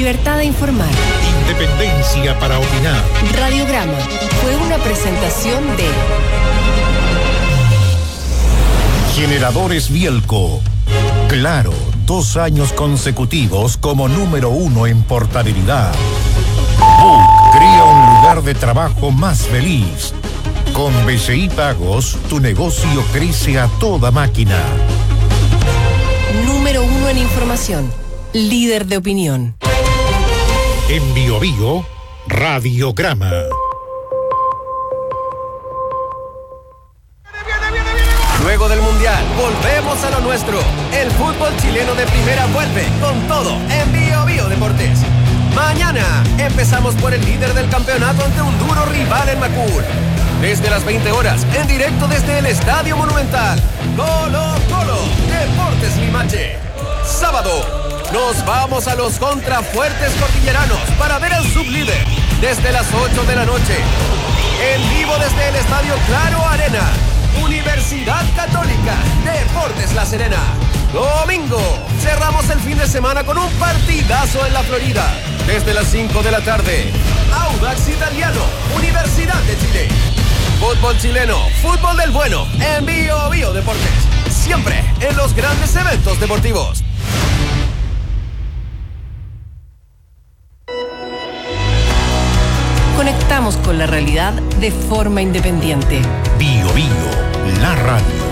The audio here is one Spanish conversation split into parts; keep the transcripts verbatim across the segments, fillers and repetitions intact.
Libertad de informar. Independencia para opinar. Radiograma fue una presentación de Generadores Bielco. Claro, dos años consecutivos como número uno en portabilidad. Book crea un lugar de trabajo más feliz. Con B C I Pagos, tu negocio crece a toda máquina. Número uno en información. Líder de opinión. En Bio Bio, Radiograma. Luego del Mundial, volvemos a lo nuestro. El fútbol chileno de primera vuelve con todo en Bio Bio Deportes. Mañana empezamos por el líder del campeonato ante un duro rival en Macul. Desde las veinte horas, en directo desde el Estadio Monumental. Colo Colo, Deportes Limache. Sábado, nos vamos a los contrafuertes cordilleranos para ver al sublíder desde las ocho de la noche. En vivo desde el Estadio Claro Arena. Universidad Católica, Deportes La Serena. Domingo, cerramos el fin de semana con un partidazo en la Florida. Desde las cinco de la tarde, Audax Italiano, Universidad de Chile. Fútbol chileno, fútbol del bueno, en Bio Bio Deportes. Siempre en los grandes eventos deportivos. Conectamos con la realidad de forma independiente. Bio Bio, la radio.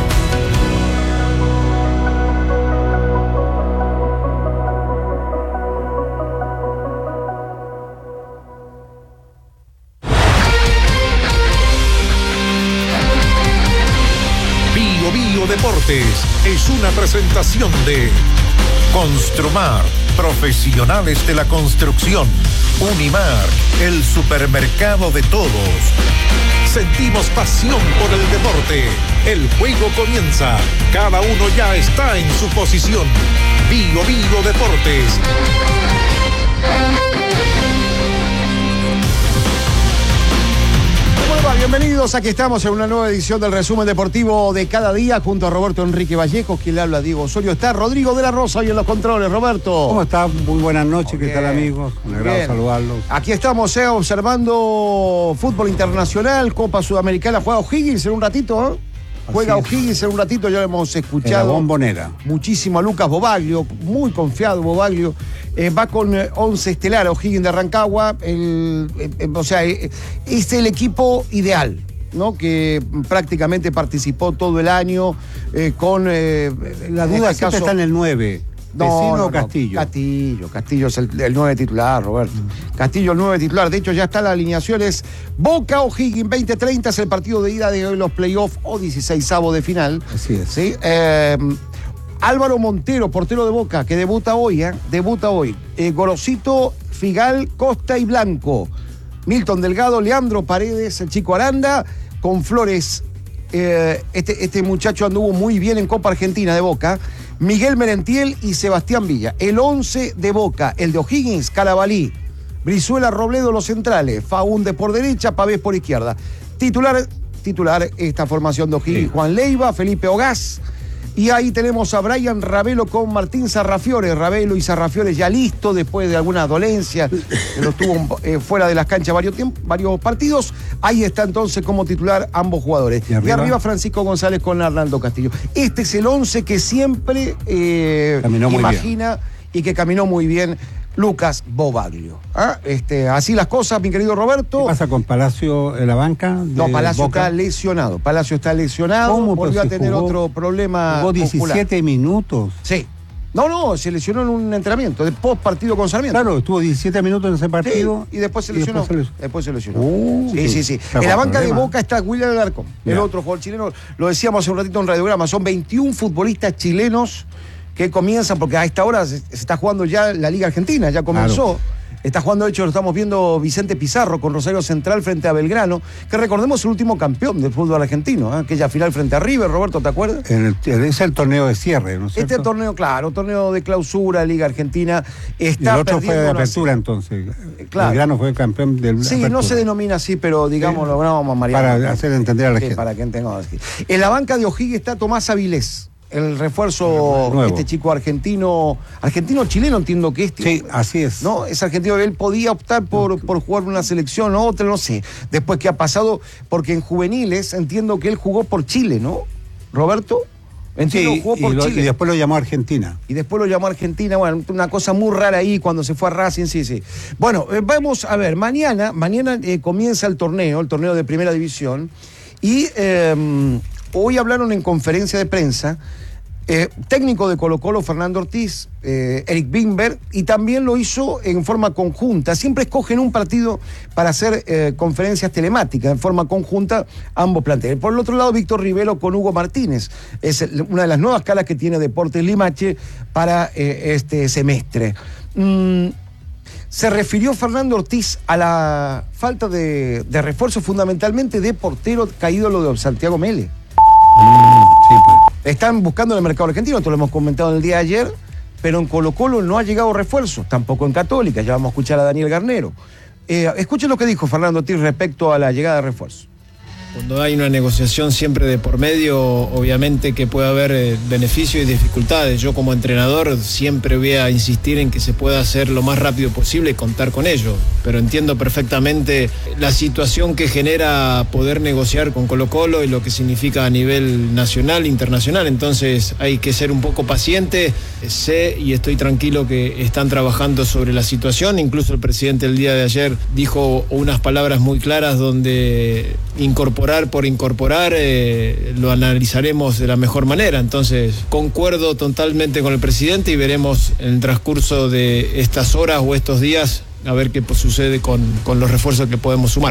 Bio Bio Deportes es una presentación de Construmar, profesionales de la construcción. Unimar, el supermercado de todos. Sentimos pasión por el deporte. El juego comienza. Cada uno ya está en su posición. Bio Bio Deportes. Bienvenidos, aquí estamos en una nueva edición del resumen deportivo de cada día junto a Roberto Enrique Vallejo, quien le habla Diego Osorio. Está Rodrigo de la Rosa hoy en los controles. Roberto. ¿Cómo está? Muy buenas noches, okay. ¿Qué tal, amigos? Un agrado Bien. saludarlos. Aquí estamos eh, observando fútbol internacional, Copa Sudamericana. Juega O'Higgins en un ratito, ¿eh? Juega O'Higgins en un ratito, ya lo hemos escuchado. En la Bombonera. Muchísimo a Lucas Bobaglio, muy confiado Bobaglio. Eh, va con eh, once estelar, O'Higgins de Rancagua. El, eh, eh, o sea, eh, es el equipo ideal, ¿no? Que prácticamente participó todo el año eh, con... Eh, la duda este siempre caso, está en el nueve. No, ¿Vecino no, o Castillo? No, Castillo, Castillo es el, el nueve titular, Roberto. Mm. Castillo el nueve titular. De hecho, ya está la alineación. Es Boca O'Higgins veinte treinta, es el partido de ida de los playoffs o dieciseisavo de final. Así es. ¿Sí? Eh, Álvaro Montero, portero de Boca, que debuta hoy, ¿eh? Debuta hoy. Eh, Gorosito, Figal, Costa y Blanco. Milton Delgado, Leandro Paredes, el Chico Aranda, con Flores. Eh, este, este muchacho anduvo muy bien en Copa Argentina de Boca. Miguel Merentiel y Sebastián Villa. El once de Boca, el de O'Higgins, Calabalí, Brizuela, Robledo, los centrales, Faúnde por derecha, Pavés por izquierda. Titular, titular esta formación de O'Higgins, sí. Juan Leiva, Felipe Ogás. Y ahí tenemos a Brian Ravelo con Martín Sarrafiore. Ravelo y Sarrafiore ya listo después de alguna dolencia, que lo tuvo eh, fuera de las canchas varios, tiempos, varios partidos. Ahí está entonces como titular ambos jugadores. Y arriba, y arriba Francisco González con Arnaldo Castillo. Este es el once que siempre eh, imagina y que caminó muy bien Lucas Bobaglio. ¿Ah? Este, así las cosas, mi querido Roberto. ¿Qué pasa con Palacio en la banca? No, Palacio Boca? está lesionado. Palacio está lesionado. ¿Cómo? Volvió Pues a tener jugó, otro problema. Jugó diecisiete muscular. minutos. Sí. No, no, se lesionó en un entrenamiento, de post partido con Sarmiento. Claro, estuvo diecisiete minutos en ese partido. Sí, y después se lesionó. Después se, después se lesionó. Uh, sí, sí, sí. En la banca problema. de Boca está William Alarcón, el yeah. otro jugador chileno. Lo decíamos hace un ratito en Radiograma. Son veintiún futbolistas chilenos que comienzan, porque a esta hora se, se está jugando ya la Liga Argentina, ya comenzó. Claro. Está jugando, de hecho, lo estamos viendo Vicente Pizarro con Rosario Central frente a Belgrano, que recordemos el último campeón del fútbol argentino, ¿eh? Aquella final frente a River, Roberto, ¿te acuerdas? En el, es el torneo de cierre, ¿no es cierto? Este torneo, claro, torneo de clausura, Liga Argentina. Está y el otro fue de apertura, entonces. Claro. Belgrano fue el campeón del Sí, apertura. No se denomina así, pero digamos, sí. lo vamos a Mariano. Para hacer entender a la sí, gente. Para que entendamos. En la banca de O'Higgins está Tomás Avilés. el refuerzo, nuevo. Este chico argentino, argentino-chileno entiendo que este. Sí, así es. No, es argentino, él podía optar por, por jugar una selección o otra, no sé. Después que ha pasado, porque en juveniles entiendo que él jugó por Chile, ¿no? Roberto. Entiendo, Sí, jugó por y, lo, Chile. y después lo llamó a Argentina. Y después lo llamó a Argentina, bueno, una cosa muy rara ahí cuando se fue a Racing, sí, sí. Bueno, eh, vamos a ver, mañana, mañana eh, comienza el torneo, el torneo de Primera División, y eh, hoy hablaron en conferencia de prensa Eh, técnico de Colo-Colo, Fernando Ortiz, eh, Eric Bimber, y también lo hizo en forma conjunta. Siempre escogen un partido para hacer eh, conferencias telemáticas, en forma conjunta, ambos planteles. Por el otro lado, Víctor Rivero con Hugo Martínez. Es una de las nuevas caras que tiene Deportes Limache para eh, este semestre. Mm, se refirió Fernando Ortiz a la falta de, de refuerzo, fundamentalmente de portero caído lo de Santiago Mele. Mm, sí, pues. Están buscando en el mercado argentino, esto lo hemos comentado el día de ayer, pero en Colo-Colo no ha llegado refuerzo, tampoco en Católica, ya vamos a escuchar a Daniel Garnero. Eh, escuchen lo que dijo Fernando Ortiz respecto a la llegada de refuerzo. Cuando hay una negociación siempre de por medio, obviamente que puede haber eh, beneficios y dificultades. Yo como entrenador siempre voy a insistir en que se pueda hacer lo más rápido posible y contar con ello. Pero entiendo perfectamente la situación que genera poder negociar con Colo-Colo y lo que significa a nivel nacional e internacional. Entonces hay que ser un poco paciente. Sé y estoy tranquilo que están trabajando sobre la situación. Incluso el presidente el día de ayer dijo unas palabras muy claras donde incorporar por incorporar, eh, lo analizaremos de la mejor manera. Entonces, concuerdo totalmente con el presidente y veremos en el transcurso de estas horas o estos días a ver qué pues, sucede con, con los refuerzos que podemos sumar.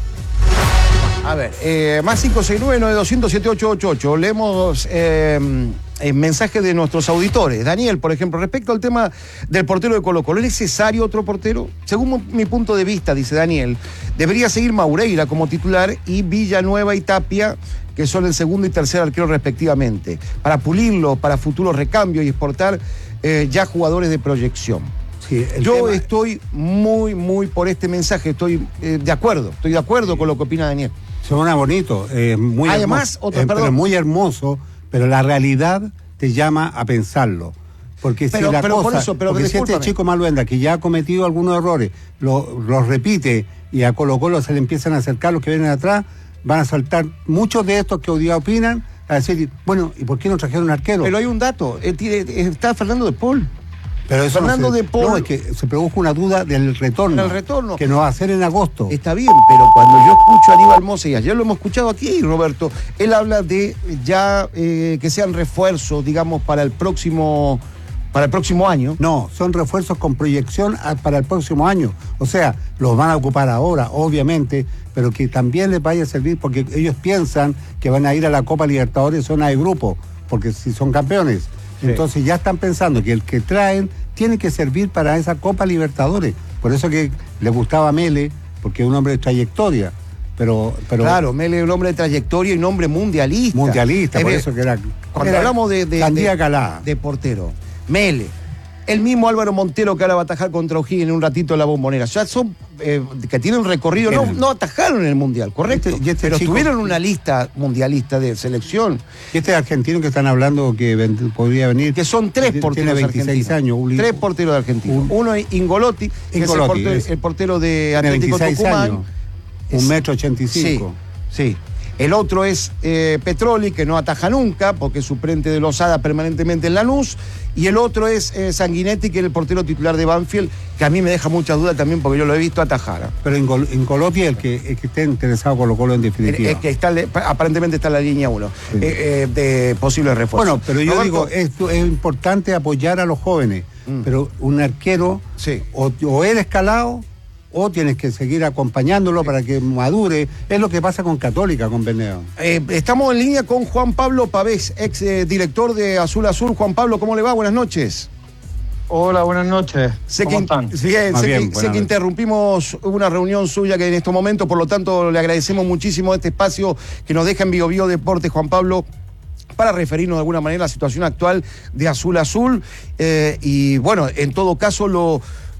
A ver, eh, más cinco seis nueve, nueve dos cero cero, siete ocho ocho ocho. Leemos eh, el mensaje de nuestros auditores. Daniel, por ejemplo, respecto al tema del portero de Colo-Colo, ¿es necesario otro portero? Según mi punto de vista, dice Daniel, debería seguir Maureira como titular y Villanueva y Tapia, que son el segundo y tercer arquero respectivamente, para pulirlo, para futuros recambios y exportar eh, ya jugadores de proyección. Sí, Yo tema... estoy muy, muy por este mensaje, estoy eh, de acuerdo, estoy de acuerdo sí. con lo que opina Daniel. Suena bonito, eh, muy Además, hermoso, otro, eh, perdón. pero muy hermoso, pero la realidad te llama a pensarlo. Porque pero, si la pero cosa, por eso, pero porque si este chico Maluenda, que ya ha cometido algunos errores, los lo repite y a Colo-Colo se le empiezan a acercar los que vienen atrás, van a saltar muchos de estos que hoy día opinan a decir, bueno, ¿y por qué no trajeron un arquero? Pero hay un dato, eh, tiene, está Fernando de Paul. Pero eso Fernando no se, de Paul. No, es que se produjo una duda del retorno. El retorno. Que no va a ser en agosto. Está bien, pero cuando yo escucho a Aníbal Mosa, y ayer lo hemos escuchado aquí, Roberto, él habla de ya eh, que sean refuerzos, digamos, para el próximo para el próximo año. No, son refuerzos con proyección a, para el próximo año. O sea, los van a ocupar ahora, obviamente, pero que también les vaya a servir porque ellos piensan que van a ir a la Copa Libertadores zona de grupo, porque si son campeones. Sí. Entonces ya están pensando que el que traen tiene que servir para esa Copa Libertadores. Por eso que le gustaba a Mele, porque es un hombre de trayectoria. Pero, pero claro, Mele es un hombre de trayectoria y un hombre mundialista. Mundialista, es por ver, eso que era... Cuando era hablamos de, de, de, de portero, Mele, el mismo Álvaro Montero que ahora va a atajar contra O'Higgins en un ratito en la Bombonera. Ya son eh, que tienen un recorrido, no, no atajaron en el Mundial, correcto. Este, y este pero chico, tuvieron una lista mundialista de selección. Y este argentino que están hablando que ven, podría venir. Que son tres porteros tiene veintiséis argentinos. años. Tres porteros de Argentina. Un, Uno es Ingolotti, que Ingolotti, es, el portero, es, el portero de Atlético Tucumán. Años, un metro ochenta y cinco. Sí, sí. El otro es eh, Petroli, que no ataja nunca, porque es suplente de Lozada permanentemente en Lanús. Y el otro es eh, Sanguinetti, que es el portero titular de Banfield, que a mí me deja muchas dudas también, porque yo lo he visto atajar. ¿eh? Pero Ingolotti es el que, el que esté interesado Colo-Colo en definitiva. Es que está, aparentemente está en la línea uno, sí. eh, eh, de posibles refuerzos. Bueno, pero yo Roberto, digo, es, es importante apoyar a los jóvenes, mm. pero un arquero, sí. o, o él escalado, o tienes que seguir acompañándolo sí. para que madure. Es lo que pasa con Católica, con Beneo. Eh, estamos en línea con Juan Pablo Pavés, ex eh, director de Azul Azul. Juan Pablo, ¿cómo le va? Buenas noches. Hola, buenas noches. Sé ¿Cómo que, están? Bien, sé, bien, que, sé que interrumpimos una reunión suya que en estos momentos, por lo tanto le agradecemos muchísimo este espacio que nos deja en Bio Bio Deportes, Juan Pablo, para referirnos de alguna manera a la situación actual de Azul Azul. Eh, y bueno, en todo caso lo...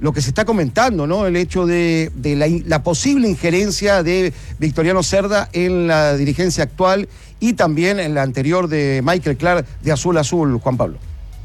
lo que se está comentando, ¿no? El hecho de, de la, la posible injerencia de Victoriano Cerda en la dirigencia actual y también en la anterior de Michael Clark de Azul Azul, Juan Pablo.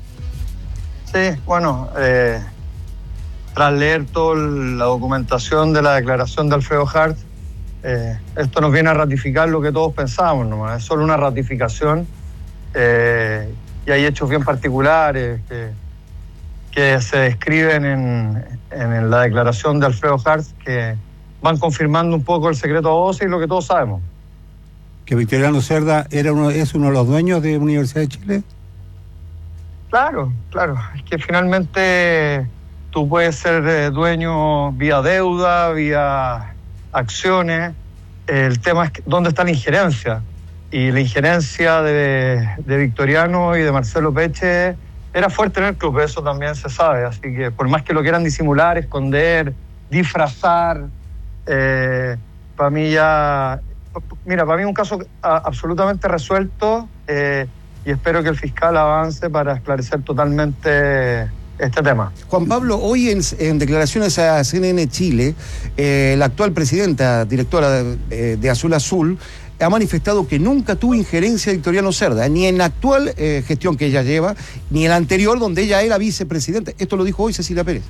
Sí, bueno, eh, tras leer toda la documentación de la declaración de Alfredo Harth, eh, esto nos viene a ratificar lo que todos pensábamos nomás, es solo una ratificación. Eh, y hay hechos bien particulares que, que se describen en, en la declaración de Alfredo Harth que van confirmando un poco el secreto a voces y lo que todos sabemos. ¿Que Victoriano Cerda era uno, es uno de los dueños de Universidad de Chile? Claro, claro. Es que finalmente tú puedes ser eh, dueño vía deuda, vía acciones. El tema es que, dónde está la injerencia. Y la injerencia de, de Victoriano y de Marcelo Peche era fuerte en el club, eso también se sabe. Así que por más que lo quieran disimular, esconder, disfrazar, eh, para mí ya... Mira, para mí es un caso a, absolutamente resuelto eh, y espero que el fiscal avance para esclarecer totalmente este tema. Juan Pablo, hoy en, en declaraciones a C N N Chile, eh, la actual presidenta, directora de, de Azul Azul, ha manifestado que nunca tuvo injerencia de Victoriano Cerda, ni en la actual eh, gestión que ella lleva, ni en la anterior donde ella era vicepresidenta. Esto lo dijo hoy Cecilia Pérez.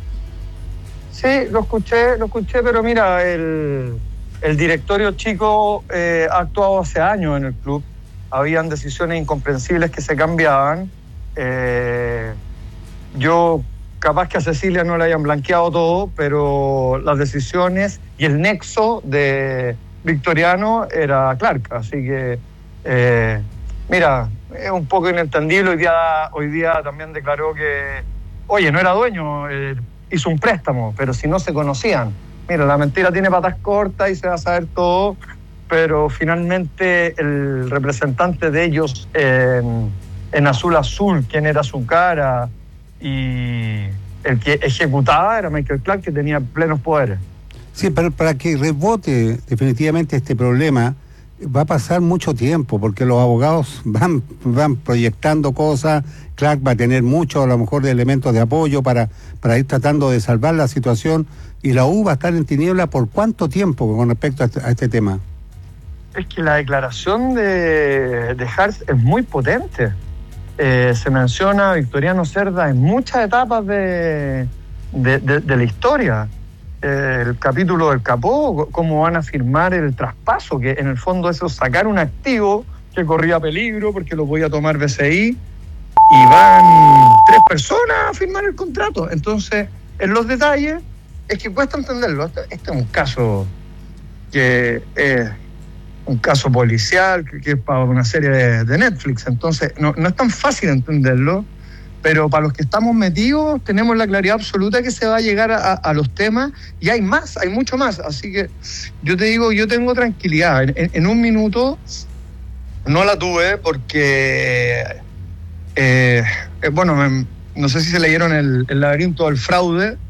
Sí, lo escuché, lo escuché, pero mira, el, el directorio chico eh, ha actuado hace años en el club. Habían decisiones incomprensibles que se cambiaban. Eh, yo, capaz que a Cecilia no le hayan blanqueado todo, pero las decisiones y el nexo de Victoriano era Clark, así que eh, mira, es un poco inentendible. Hoy día, hoy día también declaró que, oye, no era dueño, eh, hizo un préstamo, pero si no se conocían. Mira, la mentira tiene patas cortas y se va a saber todo, pero finalmente el representante de ellos en, en Azul Azul, quien era su cara y el que ejecutaba era Michael Clark, que tenía plenos poderes. Sí, pero para que rebote definitivamente este problema va a pasar mucho tiempo, porque los abogados van, van proyectando cosas. Clark va a tener mucho, a lo mejor, de elementos de apoyo para, para ir tratando de salvar la situación, y la U va a estar en tiniebla por cuánto tiempo con respecto a este, a este tema. Es que la declaración de, de Harth es muy potente. Eh, se menciona a Victoriano Cerda en muchas etapas de, de, de, de la historia. El capítulo del Capó, cómo van a firmar el traspaso, que en el fondo eso es sacar un activo que corría peligro porque lo podía tomar B C I, y van tres personas a firmar el contrato. Entonces, en los detalles, es que cuesta entenderlo. Este, este es un caso que es un caso policial, que, que es para una serie de, de Netflix, entonces no, no es tan fácil entenderlo. Pero para los que estamos metidos tenemos la claridad absoluta que se va a llegar a, a los temas, y hay más, hay mucho más. Así que yo te digo, yo tengo tranquilidad. En, en, en un minuto no la tuve porque, eh, eh, bueno, me, no sé si se leyeron el, el laberinto del fraude.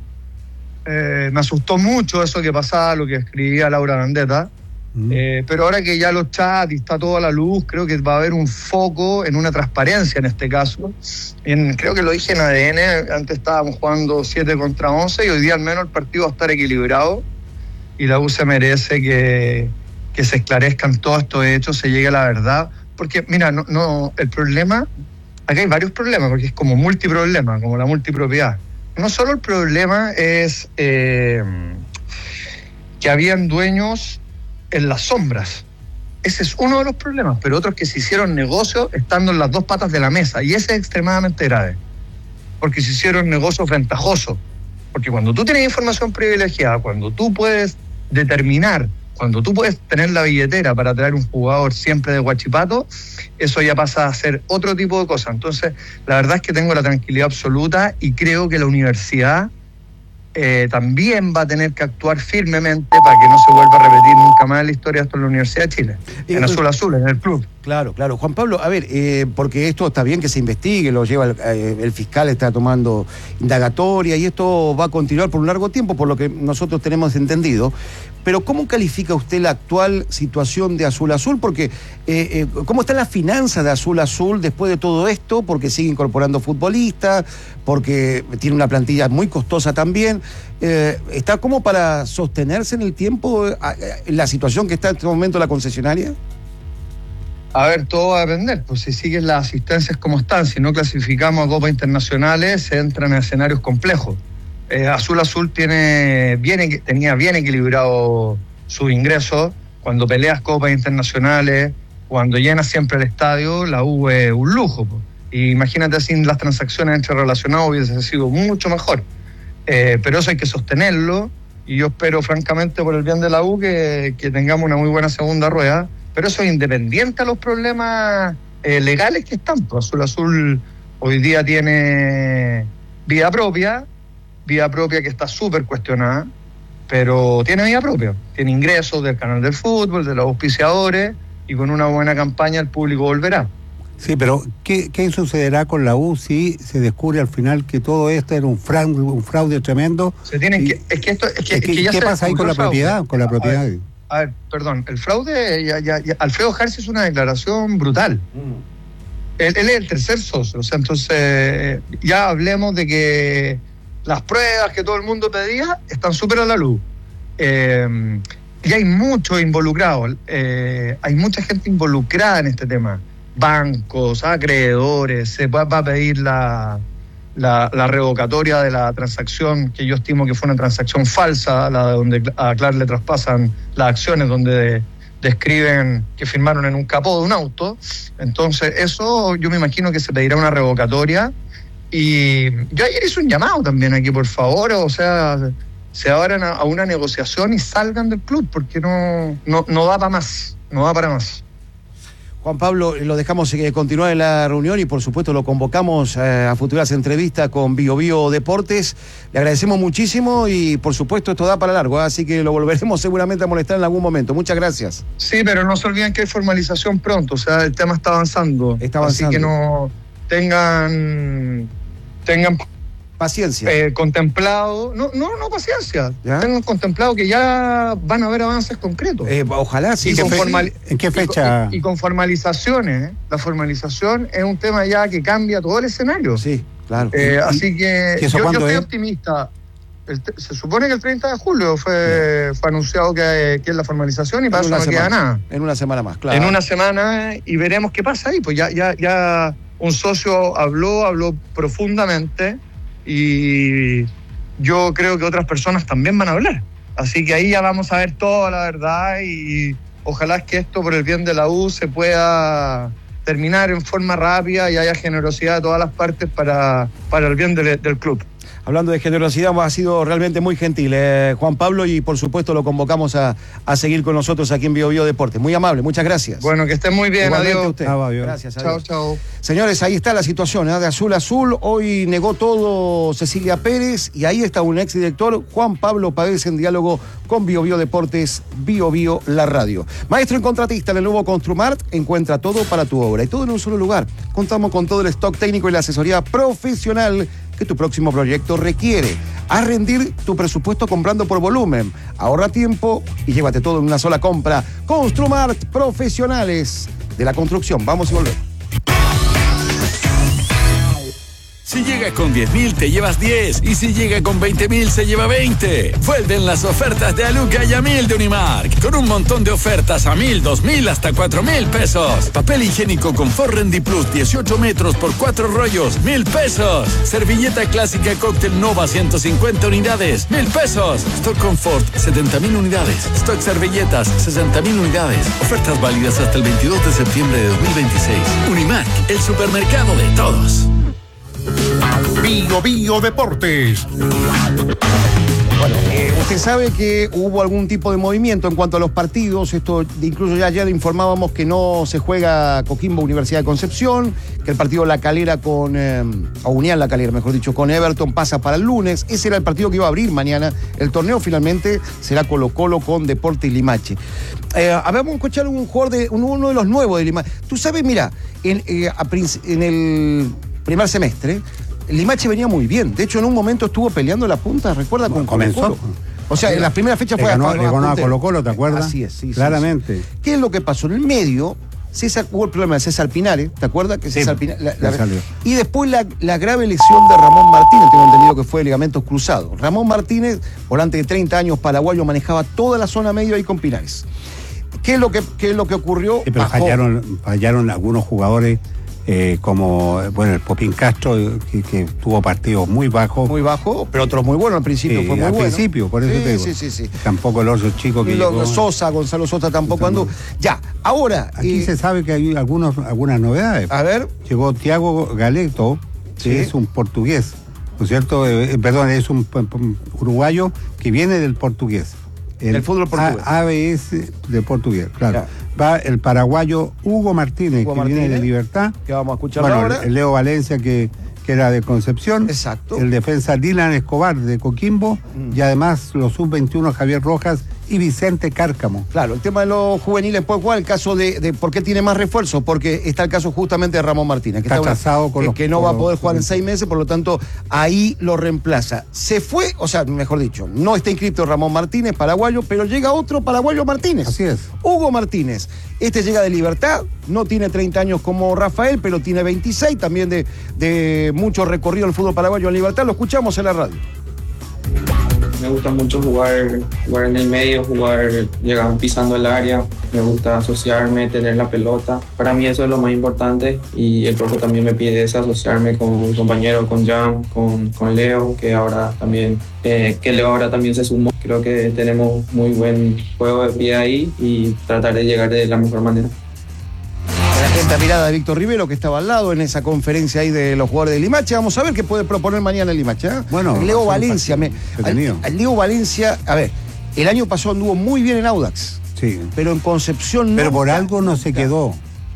Eh, me asustó mucho eso que pasaba, lo que escribía Laura Landeta. Eh, pero ahora que ya los chats y está toda la luz, creo que va a haber un foco en una transparencia en este caso. En, creo que lo dije en A D N, antes estábamos jugando siete contra once y hoy día al menos el partido va a estar equilibrado y la U se merece que, que se esclarezcan todos estos hechos, se llegue a la verdad. Porque mira, no, no, el problema, acá hay varios problemas, porque es como multiproblema, como la multipropiedad. No solo el problema es eh, que habían dueños en las sombras. Ese es uno de los problemas, pero otros que se hicieron negocios estando en las dos patas de la mesa, y ese es extremadamente grave, porque se hicieron negocios ventajosos, porque cuando tú tienes información privilegiada, cuando tú puedes determinar, cuando tú puedes tener la billetera para traer un jugador siempre de Huachipato, eso ya pasa a ser otro tipo de cosas. Entonces, la verdad es que tengo la tranquilidad absoluta y creo que la universidad Eh, también va a tener que actuar firmemente para que no se vuelva a repetir nunca más en la historia esto en la Universidad de Chile, en Azul Azul, en el club. Claro, claro. Juan Pablo, a ver, eh, porque esto está bien que se investigue, lo lleva el, eh, el fiscal, está tomando indagatoria y esto va a continuar por un largo tiempo, por lo que nosotros tenemos entendido. Pero ¿cómo califica usted la actual situación de Azul Azul? Porque, eh, eh, ¿cómo está la finanza de Azul Azul después de todo esto? Porque sigue incorporando futbolistas, porque tiene una plantilla muy costosa también. Eh, ¿Está como para sostenerse en el tiempo eh, eh, la situación que está en este momento la concesionaria? A ver, todo va a depender, pues si siguen las asistencias como están, si no clasificamos a copas internacionales, se entran en escenarios complejos. Eh, Azul Azul tiene bien, tenía bien equilibrado sus ingresos. Cuando peleas copas internacionales, cuando llenas siempre el estadio, la U es un lujo. Pues. Y imagínate, sin las transacciones entre relacionados hubiese sido mucho mejor. Eh, pero eso hay que sostenerlo, y yo espero francamente por el bien de la U que, que tengamos una muy buena segunda rueda. Pero eso es independiente a los problemas eh, legales que están. Pues Azul Azul hoy día tiene vida propia, vida propia que está súper cuestionada, pero tiene vida propia. Tiene ingresos del canal del fútbol, de los auspiciadores, y con una buena campaña el público volverá. Sí, pero ¿qué, qué sucederá con la U si se descubre al final que todo esto era un fraude, un fraude tremendo? Se tienen y, que, es que esto, es que, es que, es que ya ¿qué se pasa ahí con la fraude. propiedad? Con la propiedad. A ver, a ver, perdón, el fraude, ya, ya, ya, Alfredo Harsi es una declaración brutal. Mm. Él, él es el tercer socio, o sea, entonces ya hablemos de que las pruebas que todo el mundo pedía están súper a la luz. Eh, y hay mucho involucrado, eh, hay mucha gente involucrada en este tema. Bancos, acreedores, se va, va a pedir la, la, la revocatoria de la transacción, que yo estimo que fue una transacción falsa, la donde a Clar le traspasan las acciones, donde describen que firmaron en un capó de un auto. Entonces eso yo me imagino que se pedirá una revocatoria. Y yo ayer hice un llamado también aquí, por favor, o sea, se abran a, a una negociación y salgan del club, porque no, no, no da para más, no da para más. Juan Pablo, lo dejamos eh, continuar en la reunión y por supuesto lo convocamos eh, a futuras entrevistas con Bio Bio Deportes. Le agradecemos muchísimo y por supuesto esto da para largo, ¿eh? Así que lo volveremos seguramente a molestar en algún momento. Muchas gracias. Sí, pero no se olviden que hay formalización pronto, o sea, el tema está avanzando. Está avanzando. Así que no tengan, tengan paciencia. Eh, contemplado, no, no, no paciencia, ¿ya? Tengan contemplado que ya van a haber avances concretos. Eh, ojalá sí. Y con formal, ¿En qué fecha? Y con, y con formalizaciones, ¿eh? La formalización es un tema ya que cambia todo el escenario. Sí, claro. Eh, así que yo, yo estoy es? optimista. El, se supone que el treinta de julio fue, fue anunciado que, que es la formalización y para eso no semana, queda nada. En una semana más, claro. En una semana y veremos qué pasa ahí. Pues ya, ya, ya un socio habló, habló profundamente. Y yo creo que otras personas también van a hablar. Así que ahí ya vamos a ver toda la verdad y ojalá que esto por el bien de la U se pueda terminar en forma rápida y haya generosidad de todas las partes para, para el bien del, del club. Hablando de generosidad, ha sido realmente muy gentil, eh, Juan Pablo, y por supuesto lo convocamos a, a seguir con nosotros aquí en Bio Bio Deportes. Muy amable, muchas gracias. Bueno, que estén muy bien, igualmente adiós. Usted. Ah, adiós. Gracias, adiós. Chao, chao. Señores, ahí está la situación ¿eh? de Azul Azul. Hoy negó todo Cecilia Pérez y ahí está un exdirector, Juan Pablo Páez, en diálogo con Bio Bio Deportes, Bio Bio la radio. Maestro en contratista en el nuevo Construmart, encuentra todo para tu obra y todo en un solo lugar. Contamos con todo el stock técnico y la asesoría profesional que tu próximo proyecto requiere. Haz rendir tu presupuesto comprando por volumen. Ahorra tiempo y llévate todo en una sola compra. Construmart, profesionales de la construcción. Vamos y volvemos. Si llega con diez mil, te llevas diez. Y si llega con veinte mil, se lleva veinte. Vuelven las ofertas de Aluca y a mil de Unimark. Con un montón de ofertas a mil, dos mil, hasta cuatro mil pesos. Papel higiénico Confort Rendi Plus, dieciocho metros por cuatro rollos, mil pesos. Servilleta clásica Cóctel Nova, ciento cincuenta unidades, mil pesos. Stock Confort, setenta mil unidades. Stock Servilletas, sesenta mil unidades. Ofertas válidas hasta el veintidós de septiembre de dos mil veintiséis. Unimark, el supermercado de todos. Bio Bio Deportes. Bueno, eh, usted sabe que hubo algún tipo de movimiento en cuanto a los partidos. Esto, incluso ya ayer informábamos que no se juega Coquimbo Universidad de Concepción, que el partido La Calera con, eh, o Unión La Calera, mejor dicho, con Everton pasa para el lunes. Ese era el partido que iba a abrir mañana. El torneo finalmente será Colo Colo con Deportes Limache. Eh, a ver, vamos a escuchar un jugador de uno de los nuevos de Limache. Tú sabes, mira, en, eh, a, en el primer semestre, Limache venía muy bien. De hecho, en un momento estuvo peleando la punta, ¿recuerda? Con comenzó. Colo Colo. O sea, en las primeras fechas le fue ganó, a, le ganó a Colo Colo, ¿te acuerdas? Así es, sí. Claramente. Sí, sí. ¿Qué es lo que pasó? En el medio, César, hubo el problema de César Pinares, ¿te acuerdas? Que Sí, César Pinares, la, la, salió. y después la, la grave lesión de Ramón Martínez, tengo entendido que fue de ligamentos cruzados. Ramón Martínez, volante de treinta años, paraguayo, manejaba toda la zona medio ahí con Pinares. ¿Qué es lo que, qué es lo que ocurrió? Sí, pero fallaron, fallaron algunos jugadores. Eh, como, bueno, el Popín Castro, que, que tuvo partidos muy bajos. Muy bajo, pero otros muy buenos al principio. Sí, fue muy al bueno. principio, por eso sí, te digo. Sí, sí, sí. Tampoco el otro chico que Lo, llegó. Sosa, Gonzalo Sosa tampoco anduvo. Ya, ahora... Aquí eh, se sabe que hay algunos, algunas novedades. A ver. Llegó Thiago Galeto, que Sí. es un portugués, ¿no es cierto? Eh, perdón, es un, un uruguayo que viene del portugués. El fútbol portugués. A B S de portugués, claro. Ya. Va el paraguayo Hugo Martínez, Hugo que Martínez, viene de Libertad. que vamos a escuchar Bueno, ahora. el Leo Valencia, que, que era de Concepción. Exacto. El defensa Dylan Escobar, de Coquimbo. Mm. Y además los sub veintiuno Javier Rojas y Vicente Cárcamo. Claro, el tema de los juveniles, pues, ¿cuál? El caso de, de por qué tiene más refuerzo, porque está el caso justamente de Ramón Martínez, que Está una- atrasado con que, los- que no con va a los- poder jugar en seis meses, por lo tanto, ahí lo reemplaza. Se fue, o sea, mejor dicho, no está inscrito Ramón Martínez, paraguayo, pero llega otro paraguayo Martínez. Así es. Hugo Martínez. Este llega de Libertad, no tiene treinta años como Rafael, pero tiene veintiséis, también de, de mucho recorrido en el fútbol paraguayo en Libertad. Lo escuchamos en la radio. Me gusta mucho jugar, jugar en el medio, jugar, llegar pisando el área. Me gusta asociarme, tener la pelota. Para mí eso es lo más importante y el profe también me pide eso, asociarme con un compañero, con Jan, con, con Leo, que ahora también, eh, que Leo ahora también se sumó. Creo que tenemos muy buen juego de pie ahí y tratar de llegar de la mejor manera. La atenta mirada de Víctor Rivero, que estaba al lado en esa conferencia ahí de los jugadores de Limache. Vamos a ver qué puede proponer mañana el Limache. ¿eh? Bueno, Leo son Valencia. Me, entretenido. al, al Leo Valencia, a ver, el año pasado anduvo muy bien en Audax, Sí. pero en Concepción no. Pero por algo no se quedó.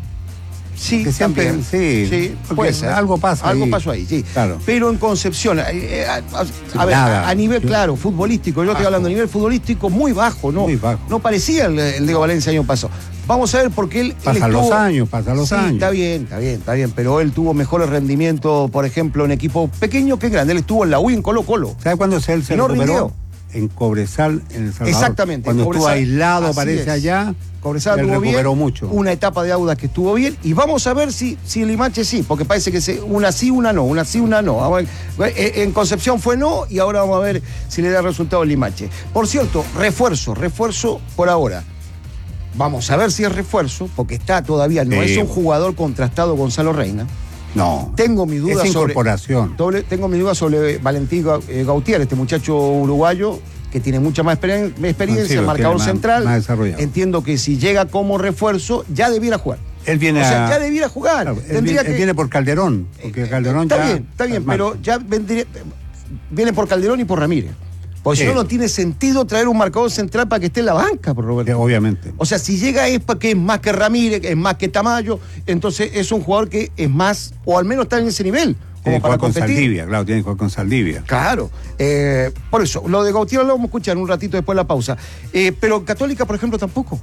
Sí, que siempre- también. sí, sí porque puede ser. algo pasa Algo ahí. pasó ahí, sí. Claro. Pero en Concepción, eh, eh, a, a- a ver, Nada. a, a nivel, claro, futbolístico, yo estoy Bajo. hablando a nivel futbolístico muy bajo, ¿no? Muy bajo. No parecía el, el Leo Valencia año pasado. Vamos a ver por qué él. él Pasan estuvo- los años, pasan los Sí, años. Está bien, está bien, está bien, pero él tuvo mejores rendimientos, por ejemplo, en equipos pequeños que grandes. Él estuvo en la U y en Colo Colo. ¿Sabes cuándo se él se Y no recuperó? rindió. En Cobresal, en El Salvador. Exactamente. Cuando estuvo Cobresal- aislado, así parece es. allá. Cobresal él estuvo bien. recuperó mucho. Una etapa de Audax que estuvo bien. Y vamos a ver si, si el Limache sí, porque parece que se, una sí, una no, una sí, una no. Vamos a ver, eh, en Concepción fue no y ahora vamos a ver si le da resultado el Limache. Por cierto, refuerzo, refuerzo por ahora. Vamos a ver si es refuerzo, porque está todavía, no Sí. es un jugador contrastado Gonzalo Reina. No. Tengo mi duda Es sobre. incorporación. doble- tengo mi duda sobre Valentín Ga- eh, Gautier, este muchacho uruguayo que tiene mucha más experien- experiencia, Sí, lo marcador tiene más- central. más desarrollado. Entiendo que si llega como refuerzo, ya debiera jugar. Él viene O sea, a- ya debiera jugar. Claro, él, Tendría viene, que- él viene por Calderón. Porque Calderón está ya. bien, está bien, mal. pero ya vendría, viene por Calderón y por Ramírez. Porque Sí. si no, no tiene sentido traer un marcador central para que esté en la banca, por Roberto. Eh, Obviamente. O sea, si llega es porque es más que Ramírez, es más que Tamayo, entonces es un jugador que es más, o al menos está en ese nivel, como Tiene que para jugar con competir. Saldivia, claro, tiene que jugar con Saldivia. Claro, eh, por eso, lo de Gautier lo vamos a escuchar un ratito después de la pausa. Eh, pero Católica, por ejemplo, tampoco.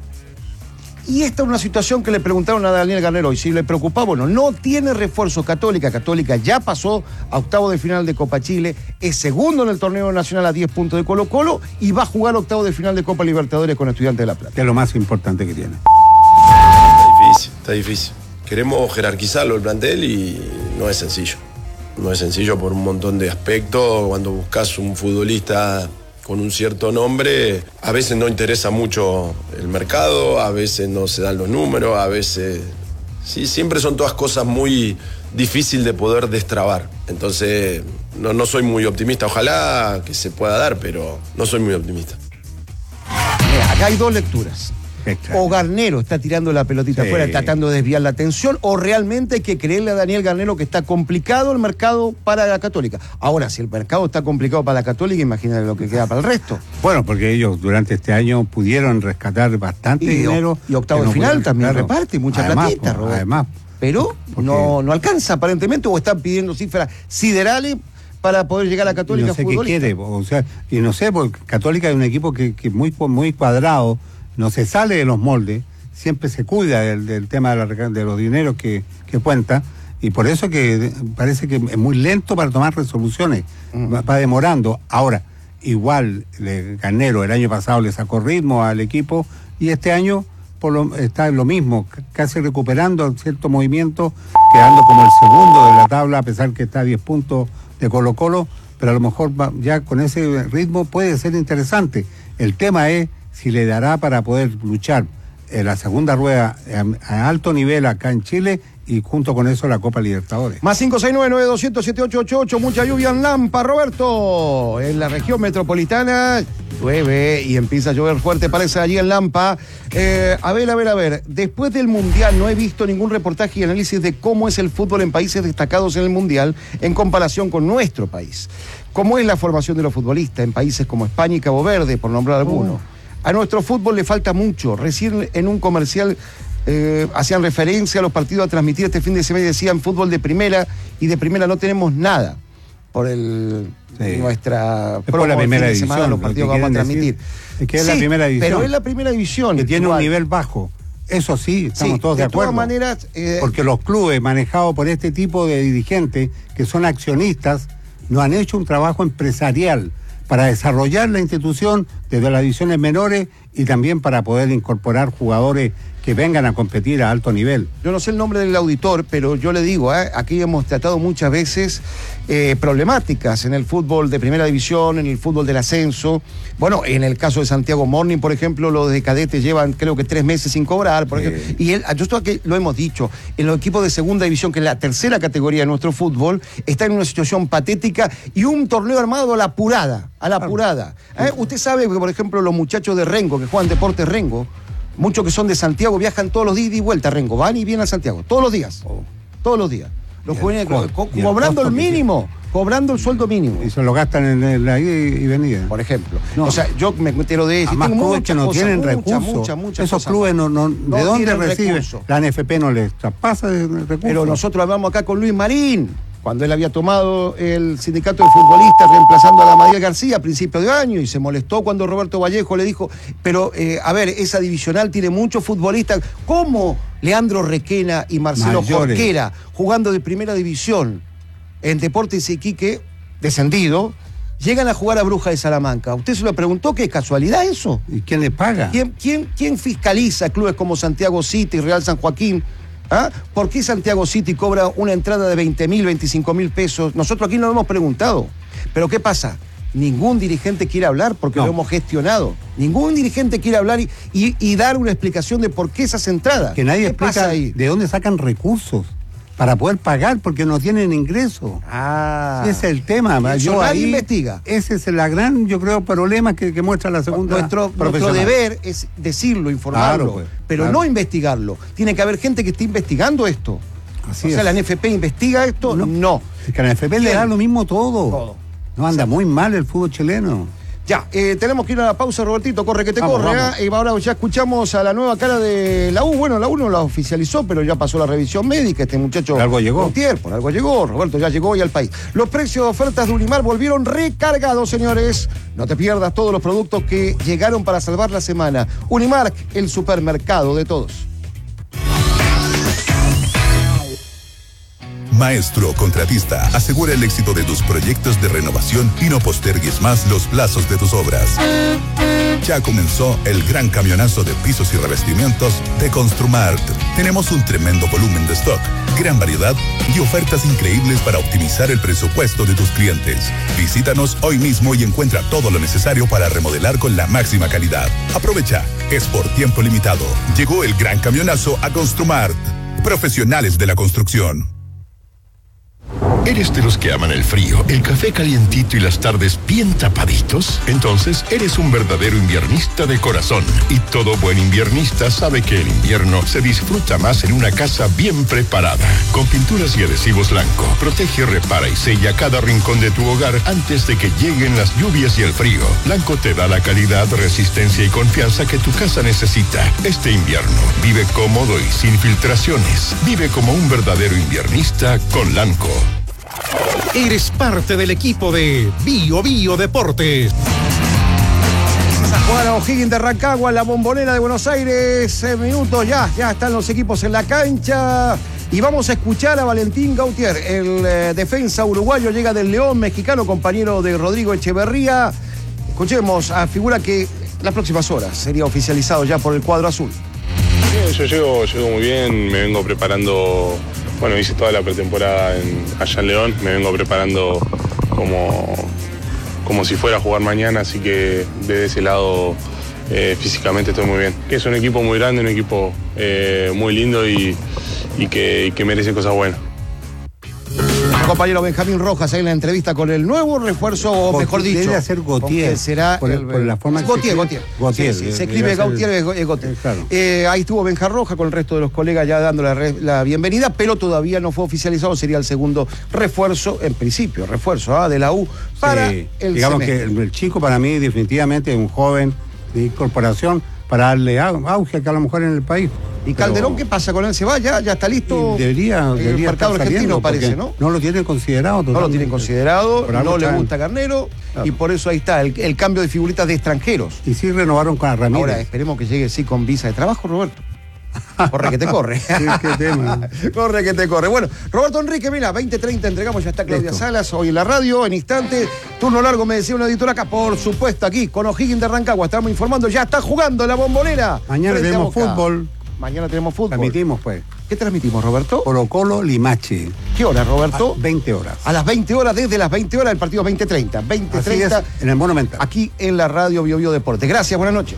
Y esta es una situación que le preguntaron a Daniel Garnero hoy, si le preocupaba, bueno, no tiene refuerzo Católica. Católica ya pasó a octavo de final de Copa Chile, es segundo en el torneo nacional a diez puntos de Colo Colo y va a jugar octavo de final de Copa Libertadores con Estudiantes de La Plata. Que es lo más importante que tiene. Está difícil, está difícil. Queremos jerarquizarlo el plantel y no es sencillo. No es sencillo por un montón de aspectos. Cuando buscas un futbolista con un cierto nombre, a veces no interesa mucho el mercado, a veces no se dan los números, a veces... Sí, siempre son todas cosas muy difíciles de poder destrabar. Entonces, no, no soy muy optimista. Ojalá que se pueda dar, pero no soy muy optimista. Mira, acá hay dos lecturas. O Garnero está tirando la pelotita Sí. afuera, tratando de desviar la atención, o realmente hay que creerle a Daniel Garnero que está complicado el mercado para la Católica. Ahora, si el mercado está complicado para la Católica, imagínate lo que queda para el resto. Bueno, porque ellos durante este año pudieron rescatar bastante Y, dinero. y octavo que de no final pudieron, también claro. reparte mucha Además, platita, pues, Roberto. Además. Pero Porque- no, no alcanza aparentemente, o están pidiendo cifras siderales para poder llegar a la Católica. Y no sé qué futbolista. quiere, o sea, y no sé, porque Católica es un equipo que, que muy, muy cuadrado, no se sale de los moldes, siempre se cuida del, del tema de, la, de los dineros que, que cuenta, y por eso que parece que es muy lento para tomar resoluciones, Mm. va, va demorando. Ahora, igual le, Garnero el año pasado le sacó ritmo al equipo, y este año por lo, está en lo mismo, c- casi recuperando cierto movimiento, quedando como el segundo de la tabla, a pesar que está a diez puntos de Colo Colo, pero a lo mejor va, ya con ese ritmo puede ser interesante. El tema es si le dará para poder luchar en la segunda rueda a, a alto nivel acá en Chile, y junto con eso la Copa Libertadores. Más cinco seis nueve nueve dos cero cero siete ocho ocho ocho, mucha lluvia en Lampa, Roberto. En la región metropolitana llueve y empieza a llover fuerte, parece allí en Lampa. Eh, a ver, a ver, a ver. Después del Mundial no he visto ningún reportaje y análisis de cómo es el fútbol en países destacados en el Mundial en comparación con nuestro país. ¿Cómo es la formación de los futbolistas en países como España y Cabo Verde, por nombrar algunos? Oh. A nuestro fútbol le falta mucho. Recién en un comercial eh, hacían referencia a los partidos a transmitir este fin de semana y decían fútbol de primera, y de primera no tenemos nada por el Sí. nuestra Es por la promo del primera fin de semana, división, los lo partidos que que vamos a quieren transmitir. decir es que es la Sí, primera división. pero es la primera división. Que tiene igual. un nivel bajo. Eso sí, estamos Sí, todos de, de acuerdo. todas maneras, eh, porque los clubes manejados por este tipo de dirigentes, que son accionistas, no han hecho un trabajo empresarial para desarrollar la institución desde las divisiones menores, y también para poder incorporar jugadores que vengan a competir a alto nivel. Yo no sé el nombre del auditor, pero yo le digo, ¿eh? Aquí hemos tratado muchas veces eh, problemáticas en el fútbol de primera división, en el fútbol del ascenso. Bueno, en el caso de Santiago Morning, por ejemplo, los de cadetes llevan creo que tres meses sin cobrar, por Sí. ejemplo. Y él, yo esto aquí lo hemos dicho, en los equipos de segunda división, que es la tercera categoría de nuestro fútbol, está en una situación patética, y un torneo armado a la apurada, a la apurada. ¿Eh? Usted sabe que, por ejemplo, los muchachos de Rengo, que juegan Deportes Rengo, muchos que son de Santiago, viajan todos los días ida y vuelta a Rengo, van y vienen a Santiago, todos los días, todos los días. Los Y el jóvenes co- co- y el cobrando el costo que mínimo, cobrando el sueldo mínimo, Y se lo gastan en, en la ida y venida. por ejemplo. No. O sea, yo me entero de eso. y Además, tengo clubes muchas que no cosas, tienen muchas, recursos. muchas, muchas Esos cosas clubes más. no, no, No ¿de dónde tienen reciben? recursos. La N F P no les traspasa de recursos. Pero nosotros hablamos acá con Luis Marín, cuando él había tomado el sindicato de futbolistas reemplazando a la María García a principios de año, y se molestó cuando Roberto Vallejo le dijo, pero eh, a ver, esa divisional tiene muchos futbolistas, como Leandro Requena y Marcelo Mayores. Jorquera, jugando de primera división en Deportes Iquique, descendido, llegan a jugar a Bruja de Salamanca. ¿Usted se lo preguntó? ¿Qué casualidad eso? ¿Y quién les paga? ¿Quién, quién, quién fiscaliza clubes como Santiago City y Real San Joaquín? ¿Ah? ¿Por qué Santiago City cobra una entrada de veinte mil, veinticinco mil pesos? Nosotros aquí no lo hemos preguntado. ¿Pero qué pasa? Ningún dirigente quiere hablar porque No. lo hemos gestionado. Ningún dirigente quiere hablar y, y- y dar una explicación de por qué esas entradas. Que nadie ¿Qué explica pasa ahí? de dónde sacan recursos para poder pagar, porque no tienen ingreso. Ah. Ese es el tema. Eso Yo nadie ahí, investiga. Ese es el gran, yo creo, problema que, que muestra la segunda Nuestro, nuestro profesional. deber es decirlo, informarlo, Claro, pues, pero claro. no investigarlo. Tiene que haber gente que esté investigando esto. Así o sea, es. ¿la N F P investiga esto? No. No. Es que a la N F P le ¿Quién? da lo mismo todo. Todo. No, anda muy mal el fútbol chileno. Ya, eh, tenemos que ir a la pausa, Robertito, corre que te Vamos, corre. vamos. ¿eh? Y ahora ya escuchamos a la nueva cara de la U. Bueno, la U no la oficializó, pero ya pasó la revisión médica. Este muchacho. Por algo llegó. Gautier, por algo llegó. Roberto ya llegó hoy al país. Los precios de ofertas de Unimar volvieron recargados, señores. No te pierdas todos los productos que llegaron para salvar la semana. Unimark, el supermercado de todos. Maestro Contratista, asegura el éxito de tus proyectos de renovación y no postergues más los plazos de tus obras. Ya comenzó el gran camionazo de pisos y revestimientos de Construmart. Tenemos un tremendo volumen de stock, gran variedad y ofertas increíbles para optimizar el presupuesto de tus clientes. Visítanos hoy mismo y encuentra todo lo necesario para remodelar con la máxima calidad. Aprovecha, es por tiempo limitado. Llegó el gran camionazo a Construmart. Profesionales de la construcción. ¿Eres de los que aman el frío, el café calientito y las tardes bien tapaditos? Entonces eres un verdadero inviernista de corazón. Y todo buen inviernista sabe que el invierno se disfruta más en una casa bien preparada. Con pinturas y adhesivos Lanco, protege, repara y sella cada rincón de tu hogar antes de que lleguen las lluvias y el frío. Lanco te da la calidad, resistencia y confianza que tu casa necesita. Este invierno, vive cómodo y sin filtraciones. Vive como un verdadero inviernista con Lanco. Eres parte del equipo de Bio Bio Deportes. Vamos a jugar a O'Higgins de Rancagua, la Bombonera de Buenos Aires. Eh, minutos ya, ya están los equipos en la cancha. Y vamos a escuchar a Valentín Gautier, el eh, defensa uruguayo, llega del León mexicano, compañero de Rodrigo Echeverría. Escuchemos, a figura que las próximas horas sería oficializado ya por el cuadro azul. Bien, yo llego, llego muy bien, me vengo preparando. Bueno, hice toda la pretemporada en, allá en León, me vengo preparando como, como si fuera a jugar mañana, así que desde ese lado eh, físicamente estoy muy bien. Es un equipo muy grande, un equipo eh, muy lindo y, y, que, y que merece cosas buenas. Compañero Benjamín Rojas ahí en la entrevista con el nuevo refuerzo, o mejor dicho. Debe ser Gautier. Será por, el, por la forma Gautier, que Gautier. Gautier. Sí, sí, se escribe Gautier, es Gautier. Claro. Eh, ahí estuvo Benja Rojas con el resto de los colegas ya dando la, re, la bienvenida, pero todavía no fue oficializado, sería el segundo refuerzo, en principio, refuerzo ¿ah? de la U para sí. el Digamos semestre. que el, el chico para mí definitivamente es un joven de incorporación para darle auge acá a la mujer en el país. ¿Y Calderón qué pasa con él? ¿Se va ya? ¿Ya está listo? Debería, el debería mercado estar argentino, parece, ¿no? No lo tienen considerado totalmente. No lo tienen considerado, no le gusta Garnero, claro. Y por eso ahí está el, el cambio de figuritas de extranjeros. Y sí renovaron con Ramírez. Ahora esperemos que llegue sí con visa de trabajo, Roberto. Corre que te corre. Sí, qué tema. Corre que te corre. Bueno, Roberto Enrique, mira, veinte treinta entregamos, ya está Claudia Listo. Salas hoy en la radio, en instante. Turno largo, me decía una editora acá, por supuesto, aquí, con O'Higgins de Rancagua. Estamos informando, ya está jugando la Bombonera. Mañana Frente a tenemos Boca. fútbol. Mañana tenemos fútbol. Transmitimos, pues. ¿Qué transmitimos, Roberto? Colo Colo Limache. ¿Qué hora, Roberto? A veinte horas. A las veinte horas, desde las veinte horas, el partido veinte treinta. veinte treinta. Así es, en el Monumental. Aquí en la radio Bio Bio Deportes. Gracias, buenas noches.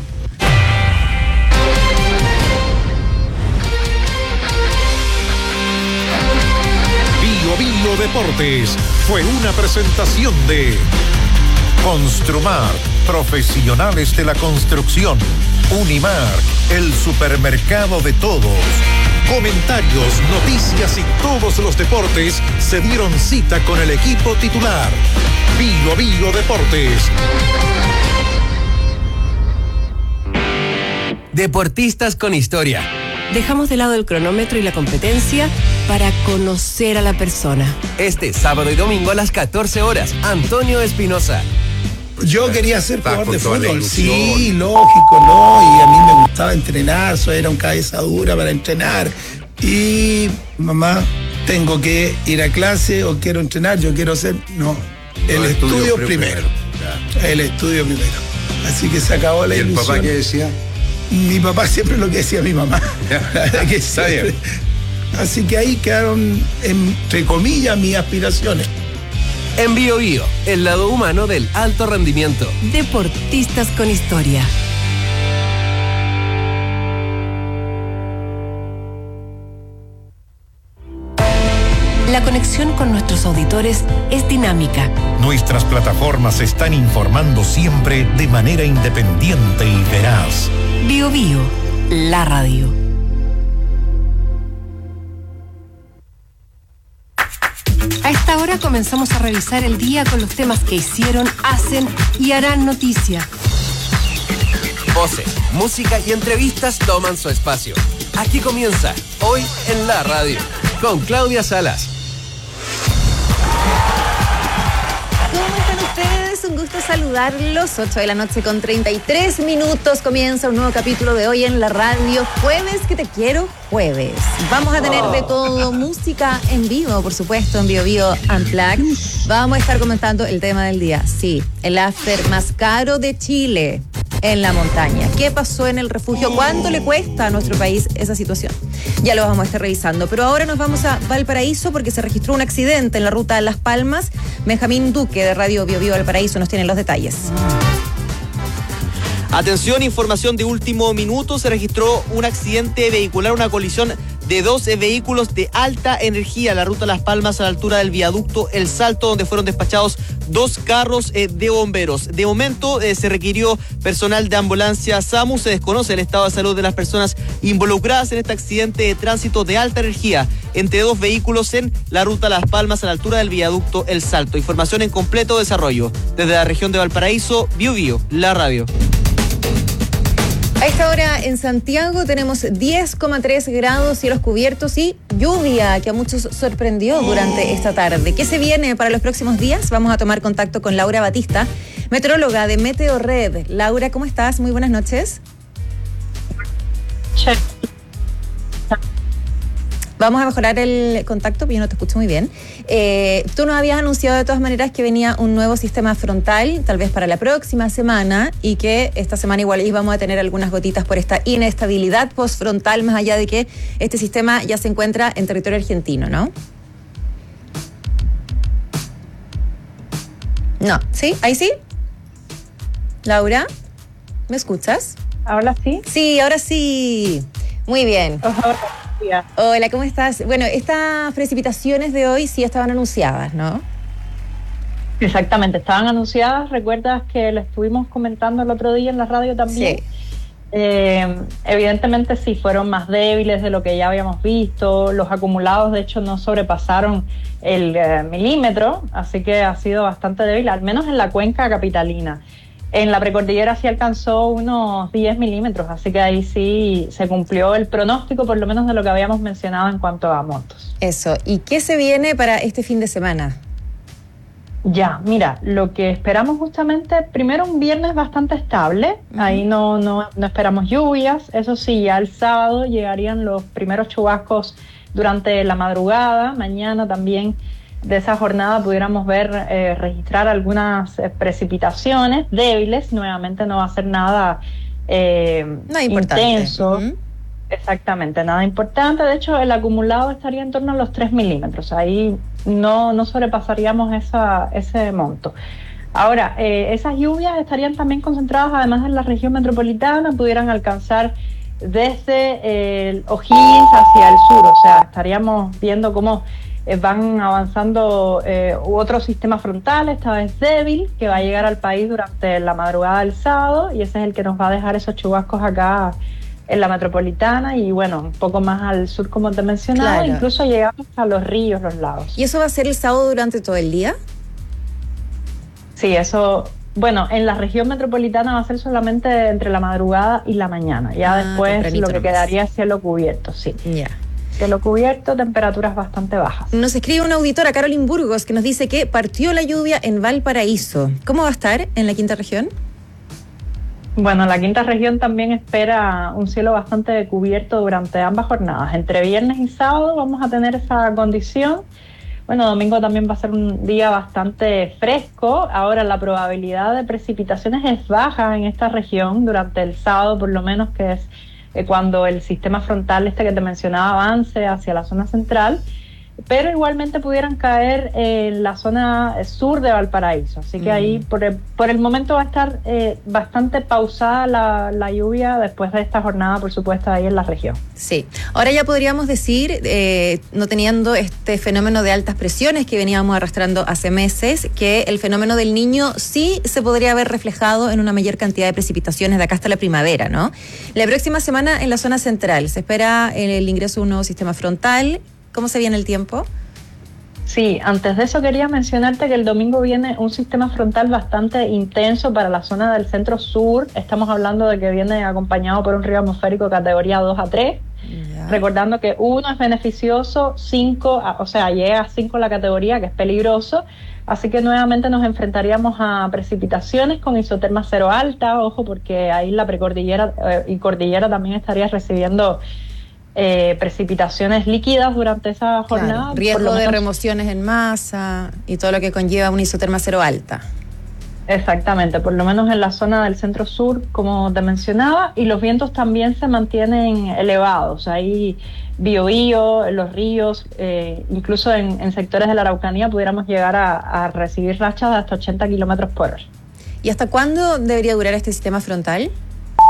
Bio Bio Deportes fue una presentación de Construmar, profesionales de la construcción. Unimar, el supermercado de todos. Comentarios, noticias y todos los deportes se dieron cita con el equipo titular. Bio Bio Deportes. Deportistas con historia. Dejamos de lado el cronómetro y la competencia para conocer a la persona. Este sábado y domingo a las catorce horas, Antonio Espinosa. Yo quería ser jugador de fútbol, sí, lógico, ¿no? Y a mí me gustaba entrenar, eso era un cabeza dura para entrenar. Y mamá, tengo que ir a clase o quiero entrenar, yo quiero ser, no, el no, estudio, estudio primero. primero. El estudio primero. Así que se acabó la ¿Y ilusión. el papá qué decía? Mi papá siempre lo que decía mi mamá. La verdad que siempre. Así que ahí quedaron, entre comillas, mis aspiraciones. En Bio Bio, el lado humano del alto rendimiento. Deportistas con historia. La conexión con nuestros auditores es dinámica. Nuestras plataformas están informando siempre de manera independiente y veraz. Bio Bio, la radio. A esta hora comenzamos a revisar el día con los temas que hicieron, hacen y harán noticia. Voces, música y entrevistas toman su espacio. Aquí comienza, hoy en la radio, con Claudia Salas. ¿Cómo están ustedes? Un gusto saludarlos. ocho de la noche con treinta y tres minutos. Comienza un nuevo capítulo de Hoy en la Radio. Jueves que te quiero, jueves. Vamos a tener de todo, música en vivo, por supuesto, en Bio Bio Unplugged. Vamos a estar comentando el tema del día. Sí, el after más caro de Chile en la montaña. ¿Qué pasó en el refugio? ¿Cuánto le cuesta a nuestro país esa situación? Ya lo vamos a estar revisando. Pero ahora nos vamos a Valparaíso porque se registró un accidente en la ruta a Las Palmas. Benjamín Duque de Radio Bio Bio Valparaíso nos tiene los detalles. Atención, información de último minuto. Se registró un accidente vehicular, una colisión de dos eh, vehículos de alta energía en la ruta Las Palmas a la altura del viaducto El Salto, donde fueron despachados dos carros eh, de bomberos. De momento eh, se requirió personal de ambulancia SAMU. Se desconoce el estado de salud de las personas involucradas en este accidente de tránsito de alta energía entre dos vehículos en la ruta Las Palmas a la altura del viaducto El Salto. Información en completo desarrollo. Desde la región de Valparaíso, Bio Bio, la radio. A esta hora en Santiago tenemos diez coma tres grados, cielos cubiertos y lluvia que a muchos sorprendió durante esta tarde. ¿Qué se viene para los próximos días? Vamos a tomar contacto con Laura Batista, meteoróloga de Meteorred. Laura, ¿cómo estás? Muy buenas noches. Vamos a mejorar el contacto, porque yo no te escucho muy bien. Eh, tú nos habías anunciado de todas maneras que venía un nuevo sistema frontal, tal vez para la próxima semana, y que esta semana igual íbamos a tener algunas gotitas por esta inestabilidad postfrontal, más allá de que este sistema ya se encuentra en territorio argentino, ¿no? No, ¿sí? ¿Ahí sí? Laura, ¿me escuchas? ¿Ahora sí? Sí, ahora sí. Muy bien. Hola, ¿cómo estás? Bueno, estas precipitaciones de hoy sí estaban anunciadas, ¿no? Exactamente, estaban anunciadas. ¿Recuerdas que lo estuvimos comentando el otro día en la radio también? Sí. Eh, evidentemente sí, fueron más débiles de lo que ya habíamos visto. Los acumulados, de hecho, no sobrepasaron el eh, milímetro, así que ha sido bastante débil, al menos en la cuenca capitalina. En la precordillera sí alcanzó unos diez milímetros, así que ahí sí se cumplió el pronóstico, por lo menos de lo que habíamos mencionado en cuanto a montos. Eso. ¿Y qué se viene para este fin de semana? Ya, mira, lo que esperamos justamente, primero un viernes bastante estable, uh-huh. ahí no, no, no esperamos lluvias, eso sí, ya el sábado llegarían los primeros chubascos durante la madrugada, mañana también de esa jornada pudiéramos ver, eh, registrar algunas eh, precipitaciones débiles. Nuevamente no va a ser nada eh, no intenso. Uh-huh. Exactamente, nada importante. De hecho, el acumulado estaría en torno a los tres milímetros. Ahí no, no sobrepasaríamos esa, ese monto. Ahora, eh, esas lluvias estarían también concentradas, además en la región metropolitana, pudieran alcanzar desde eh, el O'Higgins hacia el sur. O sea, estaríamos viendo cómo van avanzando eh, otro sistema frontal, esta vez débil, que va a llegar al país durante la madrugada del sábado, y ese es el que nos va a dejar esos chubascos acá en la metropolitana y bueno, un poco más al sur como te mencionaba, claro. Incluso llegamos a los ríos, los lagos. ¿Y eso va a ser el sábado durante todo el día? Sí, eso, bueno, en la región metropolitana va a ser solamente entre la madrugada y la mañana, ya ah, después lo que nomás. Quedaría es cielo cubierto, sí. Ya. Yeah. Cielo cubierto, temperaturas bastante bajas. Nos escribe una auditora, Carolyn Burgos, que nos dice que partió la lluvia en Valparaíso. ¿Cómo va a estar en la quinta región? Bueno, la quinta región también espera un cielo bastante cubierto durante ambas jornadas. Entre viernes y sábado vamos a tener esa condición. Bueno, domingo también va a ser un día bastante fresco. Ahora la probabilidad de precipitaciones es baja en esta región durante el sábado, por lo menos, que es eh, cuando el sistema frontal este que te mencionaba avance hacia la zona central. Pero igualmente pudieran caer en la zona sur de Valparaíso. Así que mm. ahí por el, por el momento va a estar eh, bastante pausada la, la lluvia después de esta jornada, por supuesto, ahí en la región. Sí. Ahora ya podríamos decir, eh, no teniendo este fenómeno de altas presiones que veníamos arrastrando hace meses, que el fenómeno del Niño sí se podría haber reflejado en una mayor cantidad de precipitaciones de acá hasta la primavera, ¿no? La próxima semana en la zona central se espera el ingreso de un nuevo sistema frontal. ¿Cómo se viene el tiempo? Sí, antes de eso quería mencionarte que el domingo viene un sistema frontal bastante intenso para la zona del centro sur. Estamos hablando de que viene acompañado por un río atmosférico categoría dos a tres. Yeah. Recordando que uno es beneficioso, cinco, o sea, llega a cinco la categoría, que es peligroso. Así que nuevamente nos enfrentaríamos a precipitaciones con isoterma cero alta. Ojo, porque ahí la precordillera eh, y cordillera también estaría recibiendo Eh, precipitaciones líquidas durante esa jornada. Claro, riesgo de remociones en masa y todo lo que conlleva una isoterma cero alta. Exactamente, por lo menos en la zona del centro sur, como te mencionaba, y los vientos también se mantienen elevados. Ahí Biobío, los ríos, eh, incluso en, en sectores de la Araucanía pudiéramos llegar a, a recibir rachas de hasta ochenta kilómetros por hora. ¿Y hasta cuándo debería durar este sistema frontal?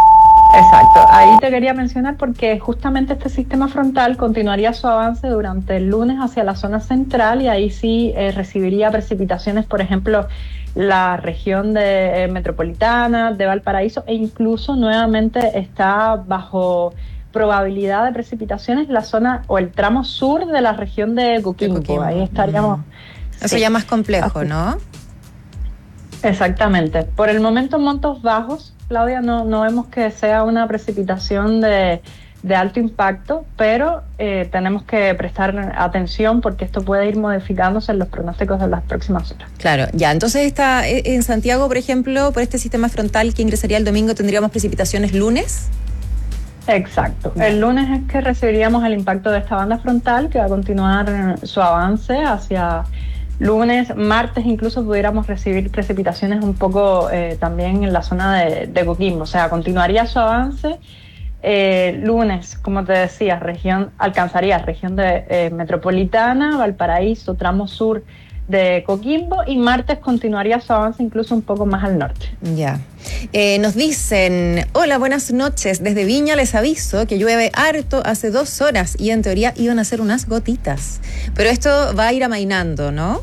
Exacto, ahí te quería mencionar porque justamente este sistema frontal continuaría su avance durante el lunes hacia la zona central y ahí sí eh, recibiría precipitaciones, por ejemplo, la región de eh, metropolitana, de Valparaíso, e incluso nuevamente está bajo probabilidad de precipitaciones la zona o el tramo sur de la región de Coquimbo. De Coquimbo. Ahí estaríamos. Mm. Eso sí. Ya más complejo, ¿no? Exactamente. Por el momento en montos bajos, Claudia, no, no vemos que sea una precipitación de, de alto impacto, pero eh, tenemos que prestar atención porque esto puede ir modificándose en los pronósticos de las próximas horas. Claro, ya, entonces está en Santiago, por ejemplo, por este sistema frontal que ingresaría el domingo, ¿tendríamos precipitaciones lunes? Exacto, el lunes es que recibiríamos el impacto de esta banda frontal que va a continuar su avance hacia lunes, martes incluso pudiéramos recibir precipitaciones un poco eh, también en la zona de, de Coquimbo, o sea, continuaría su avance. Eh, lunes, como te decía, región alcanzaría región de eh, metropolitana, Valparaíso, tramo sur de Coquimbo, y martes continuaría su avance incluso un poco más al norte. Ya. Eh, nos dicen, hola, buenas noches, desde Viña les aviso que llueve harto hace dos horas y en teoría iban a ser unas gotitas, pero esto va a ir amainando, ¿no?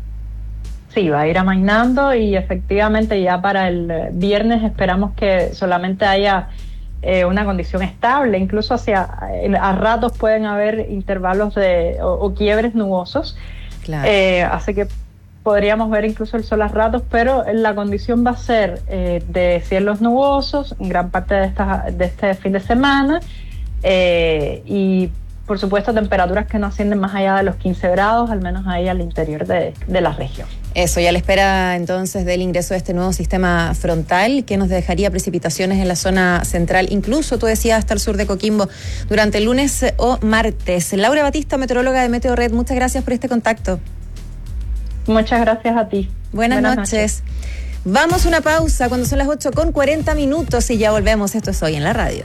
Sí, va a ir amainando y efectivamente ya para el viernes esperamos que solamente haya eh, una condición estable, incluso hacia a ratos pueden haber intervalos de o, o quiebres nubosos. Claro. Eh, así que podríamos ver incluso el sol a ratos, pero la condición va a ser eh, de cielos nubosos en gran parte de, esta, de este fin de semana eh, y por supuesto temperaturas que no ascienden más allá de los quince grados, al menos ahí al interior de, de la región. Eso, ya le espera entonces del ingreso de este nuevo sistema frontal que nos dejaría precipitaciones en la zona central, incluso tú decías hasta el sur de Coquimbo, durante el lunes o martes. Laura Batista, meteoróloga de Meteorred, muchas gracias por este contacto. Muchas gracias a ti. Buenas, Buenas noches. noches. Vamos a una pausa cuando son las ocho con cuarenta minutos y ya volvemos. Esto es Hoy en la Radio.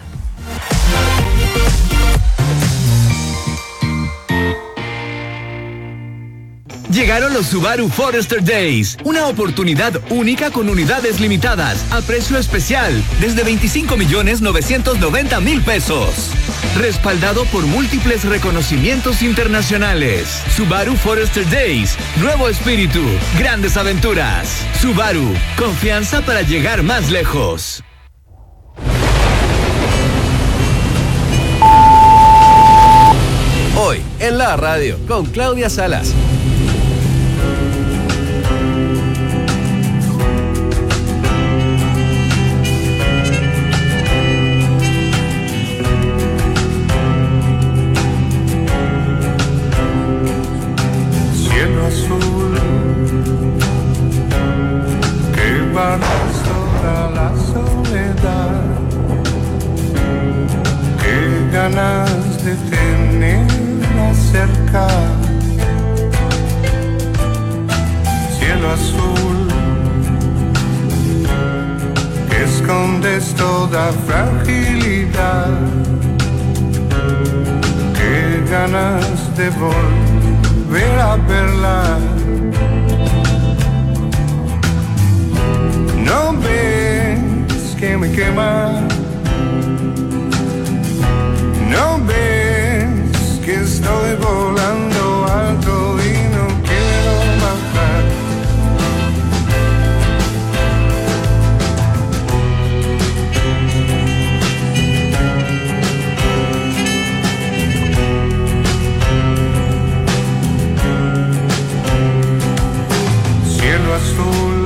Llegaron los Subaru Forester Days, una oportunidad única con unidades limitadas, a precio especial, desde veinticinco millones novecientos noventa mil pesos. Respaldado por múltiples reconocimientos internacionales. Subaru Forester Days, nuevo espíritu, grandes aventuras. Subaru, confianza para llegar más lejos. Hoy en la radio con Claudia Salas. Cielo azul que barras toda la soledad, qué ganas de tenerla cerca. Cielo azul que escondes toda fragilidad, qué ganas de volver a verla. No ves que me quema, no ves que estoy volando alto y no quiero bajar. Cielo azul,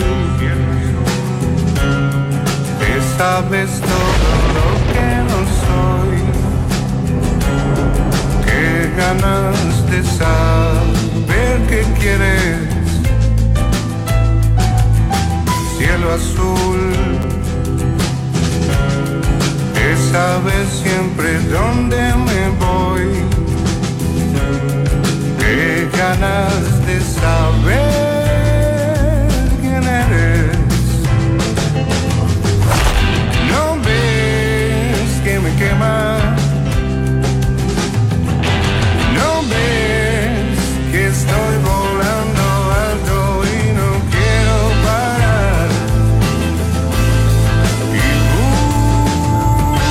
que sabes todo lo que no soy, qué ganas de saber qué quieres. Cielo azul, que sabes siempre dónde me voy, qué ganas de saber quién eres. No ves que me quema, no ves que estoy volando alto y no quiero parar. Y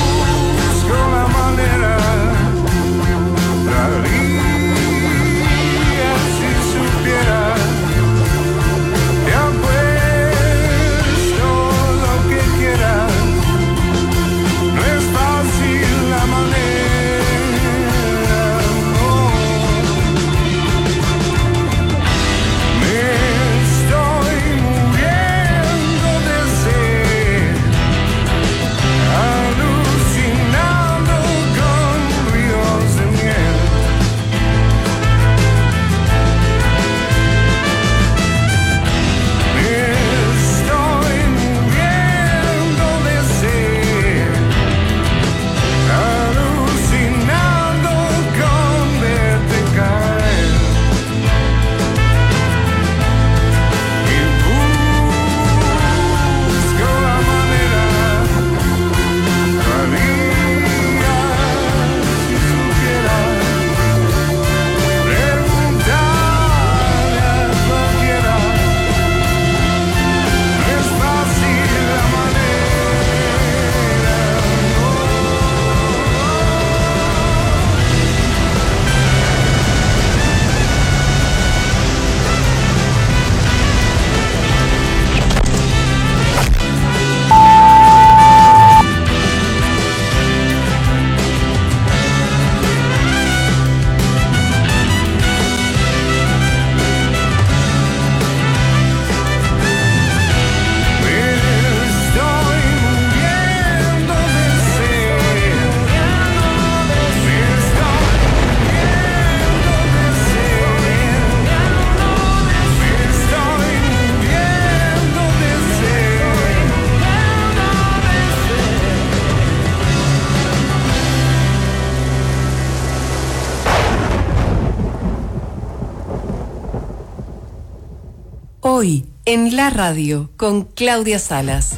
Hoy, en la radio, con Claudia Salas.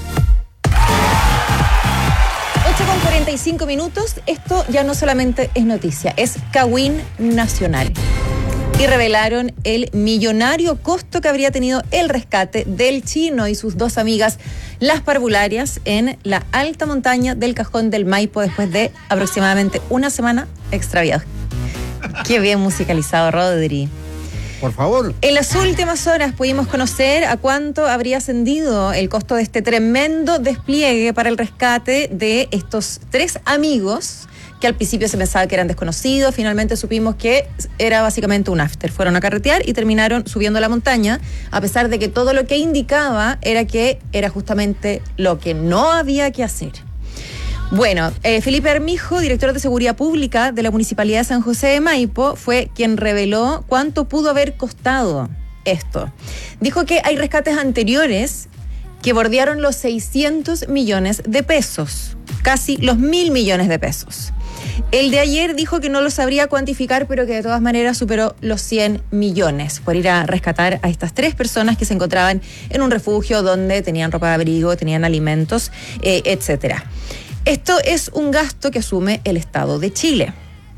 ocho con cuarenta y cinco minutos. Esto ya no solamente es noticia, es Cawin Nacional. Y revelaron el millonario costo que habría tenido el rescate del chino y sus dos amigas, las parvularias, en la alta montaña del Cajón del Maipo después de aproximadamente una semana extraviados. Qué bien musicalizado, Rodri. Por favor. En las últimas horas pudimos conocer a cuánto habría ascendido el costo de este tremendo despliegue para el rescate de estos tres amigos que al principio se pensaba que eran desconocidos. Finalmente supimos que era básicamente un after. Fueron a carretear y terminaron subiendo la montaña, a pesar de que todo lo que indicaba era que era justamente lo que no había que hacer. Bueno, eh, Felipe Armijo, director de Seguridad Pública de la Municipalidad de San José de Maipo, fue quien reveló cuánto pudo haber costado esto. Dijo que hay rescates anteriores que bordearon los seiscientos millones de pesos, casi los mil millones de pesos. El de ayer dijo que no lo sabría cuantificar, pero que de todas maneras superó los cien millones por ir a rescatar a estas tres personas que se encontraban en un refugio donde tenían ropa de abrigo, tenían alimentos, eh, etcétera. Esto es un gasto que asume el Estado de Chile.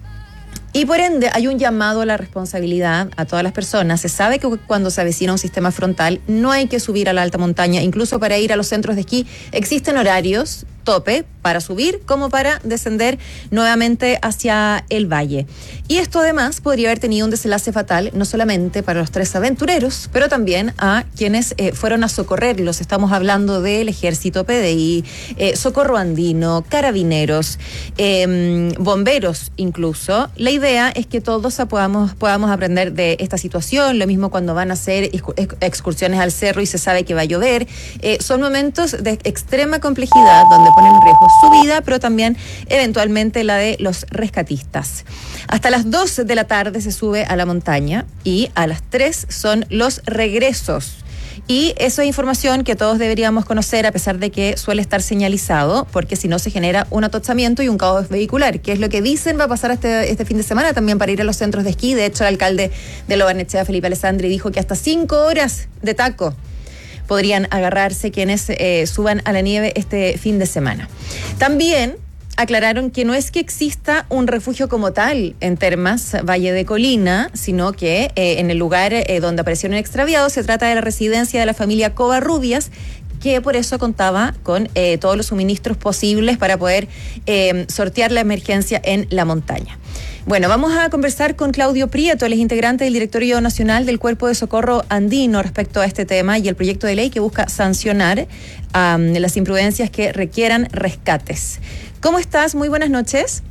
Y por ende hay un llamado a la responsabilidad a todas las personas. Se sabe que cuando se avecina un sistema frontal no hay que subir a la alta montaña. Incluso para ir a los centros de esquí existen horarios tope para subir como para descender nuevamente hacia el valle. Y esto además podría haber tenido un desenlace fatal no solamente para los tres aventureros, pero también a quienes eh, fueron a socorrerlos. Estamos hablando del Ejército, P D I, eh, Socorro Andino, Carabineros, eh, bomberos incluso. La idea es que todos podamos, podamos aprender de esta situación. Lo mismo cuando van a hacer excursiones al cerro y se sabe que va a llover. Eh, son momentos de extrema complejidad donde ponen en riesgo su vida, pero también eventualmente la de los rescatistas. Hasta las dos de la tarde se sube a la montaña y a las tres son los regresos. Y eso es información que todos deberíamos conocer, a pesar de que suele estar señalizado, porque si no se genera un atochamiento y un caos vehicular, que es lo que dicen va a pasar este, este fin de semana también para ir a los centros de esquí. De hecho, el alcalde de Lo Barnechea, Felipe Alessandri, dijo que hasta cinco horas de taco podrían agarrarse quienes eh, suban a la nieve este fin de semana. También aclararon que no es que exista un refugio como tal en Termas, Valle de Colina, sino que eh, en el lugar eh, donde aparecieron extraviados se trata de la residencia de la familia Covarrubias, que por eso contaba con eh, todos los suministros posibles para poder eh, sortear la emergencia en la montaña. Bueno, vamos a conversar con Claudio Prieto, él es integrante del Directorio Nacional del Cuerpo de Socorro Andino respecto a este tema y el proyecto de ley que busca sancionar um, las imprudencias que requieran rescates. ¿Cómo estás? Muy buenas noches.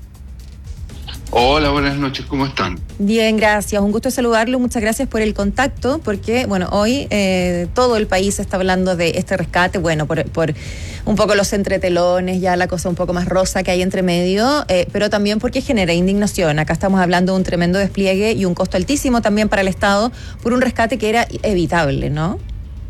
Hola, buenas noches, ¿cómo están? Bien, gracias, un gusto saludarlo, muchas gracias por el contacto, porque bueno, hoy eh, todo el país está hablando de este rescate, bueno, por, por un poco los entretelones, ya la cosa un poco más rosa que hay entre medio, eh, pero también porque genera indignación. Acá estamos hablando de un tremendo despliegue y un costo altísimo también para el Estado por un rescate que era evitable, ¿no?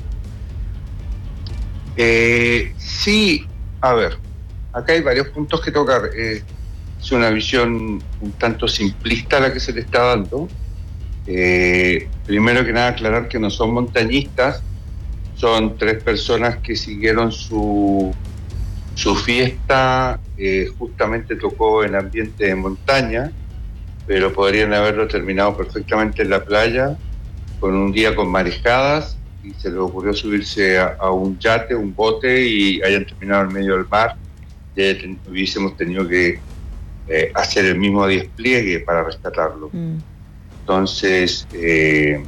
Eh, sí, a ver, acá hay varios puntos que tocar. Eh, Es una visión un tanto simplista la que se le está dando. Eh, primero que nada, aclarar que no son montañistas, son tres personas que siguieron su, su fiesta, eh, justamente tocó en ambiente de montaña, pero podrían haberlo terminado perfectamente en la playa, con un día con marejadas, y se les ocurrió subirse a, a un yate, un bote, y hayan terminado en medio del mar, y ten, hubiésemos tenido que Eh, hacer el mismo despliegue para rescatarlo. Mm. Entonces, eh,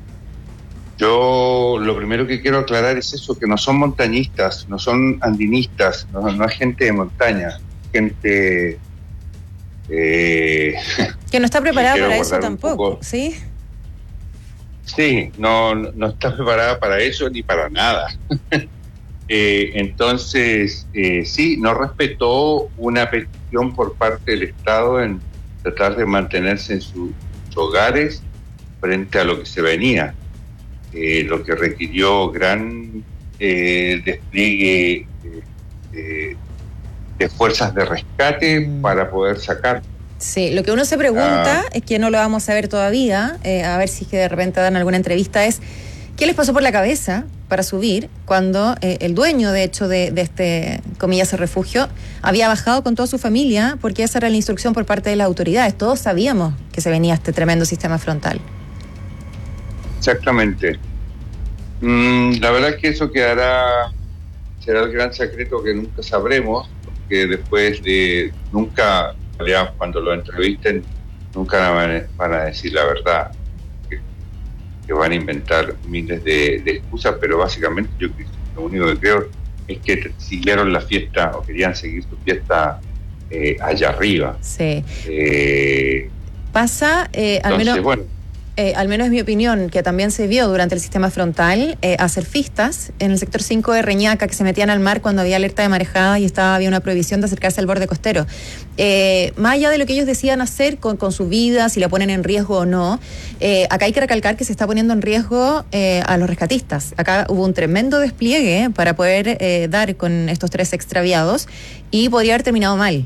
yo lo primero que quiero aclarar es eso, que no son montañistas, no son andinistas, no, no es gente de montaña, gente... Eh, que no está preparada para eso tampoco, ¿sí? Sí, no, no está preparada para eso ni para nada. Eh, entonces, eh, sí, no respetó una petición por parte del Estado en tratar de mantenerse en su, sus hogares frente a lo que se venía, eh, lo que requirió gran eh, despliegue eh, eh, de fuerzas de rescate mm. para poder sacar. Sí, lo que uno se pregunta, ah. es que no lo vamos a ver todavía, eh, a ver si es que de repente dan alguna entrevista, es ¿Qué les pasó por la cabeza para subir cuando eh, el dueño, de hecho, de, de este, comillas, refugio, había bajado con toda su familia porque esa era la instrucción por parte de las autoridades? Todos sabíamos que se venía este tremendo sistema frontal. Exactamente. Mm, la verdad es que eso quedará, será el gran secreto que nunca sabremos, porque después de, nunca, cuando lo entrevisten, nunca van, van a decir la verdad, que, que van a inventar miles de, de excusas, pero básicamente yo lo único que creo es que siguieron la fiesta o querían seguir su fiesta eh, allá arriba. Sí. Eh, Pasa, eh, al entonces, menos... bueno, Eh, al menos es mi opinión, que también se vio durante el sistema frontal eh, a surfistas en el sector cinco de Reñaca que se metían al mar cuando había alerta de marejada y estaba, había una prohibición de acercarse al borde costero. Eh, más allá de lo que ellos decían hacer con, con su vida, si la ponen en riesgo o no, eh, acá hay que recalcar que se está poniendo en riesgo eh, a los rescatistas. Acá hubo un tremendo despliegue para poder eh, dar con estos tres extraviados y podría haber terminado mal.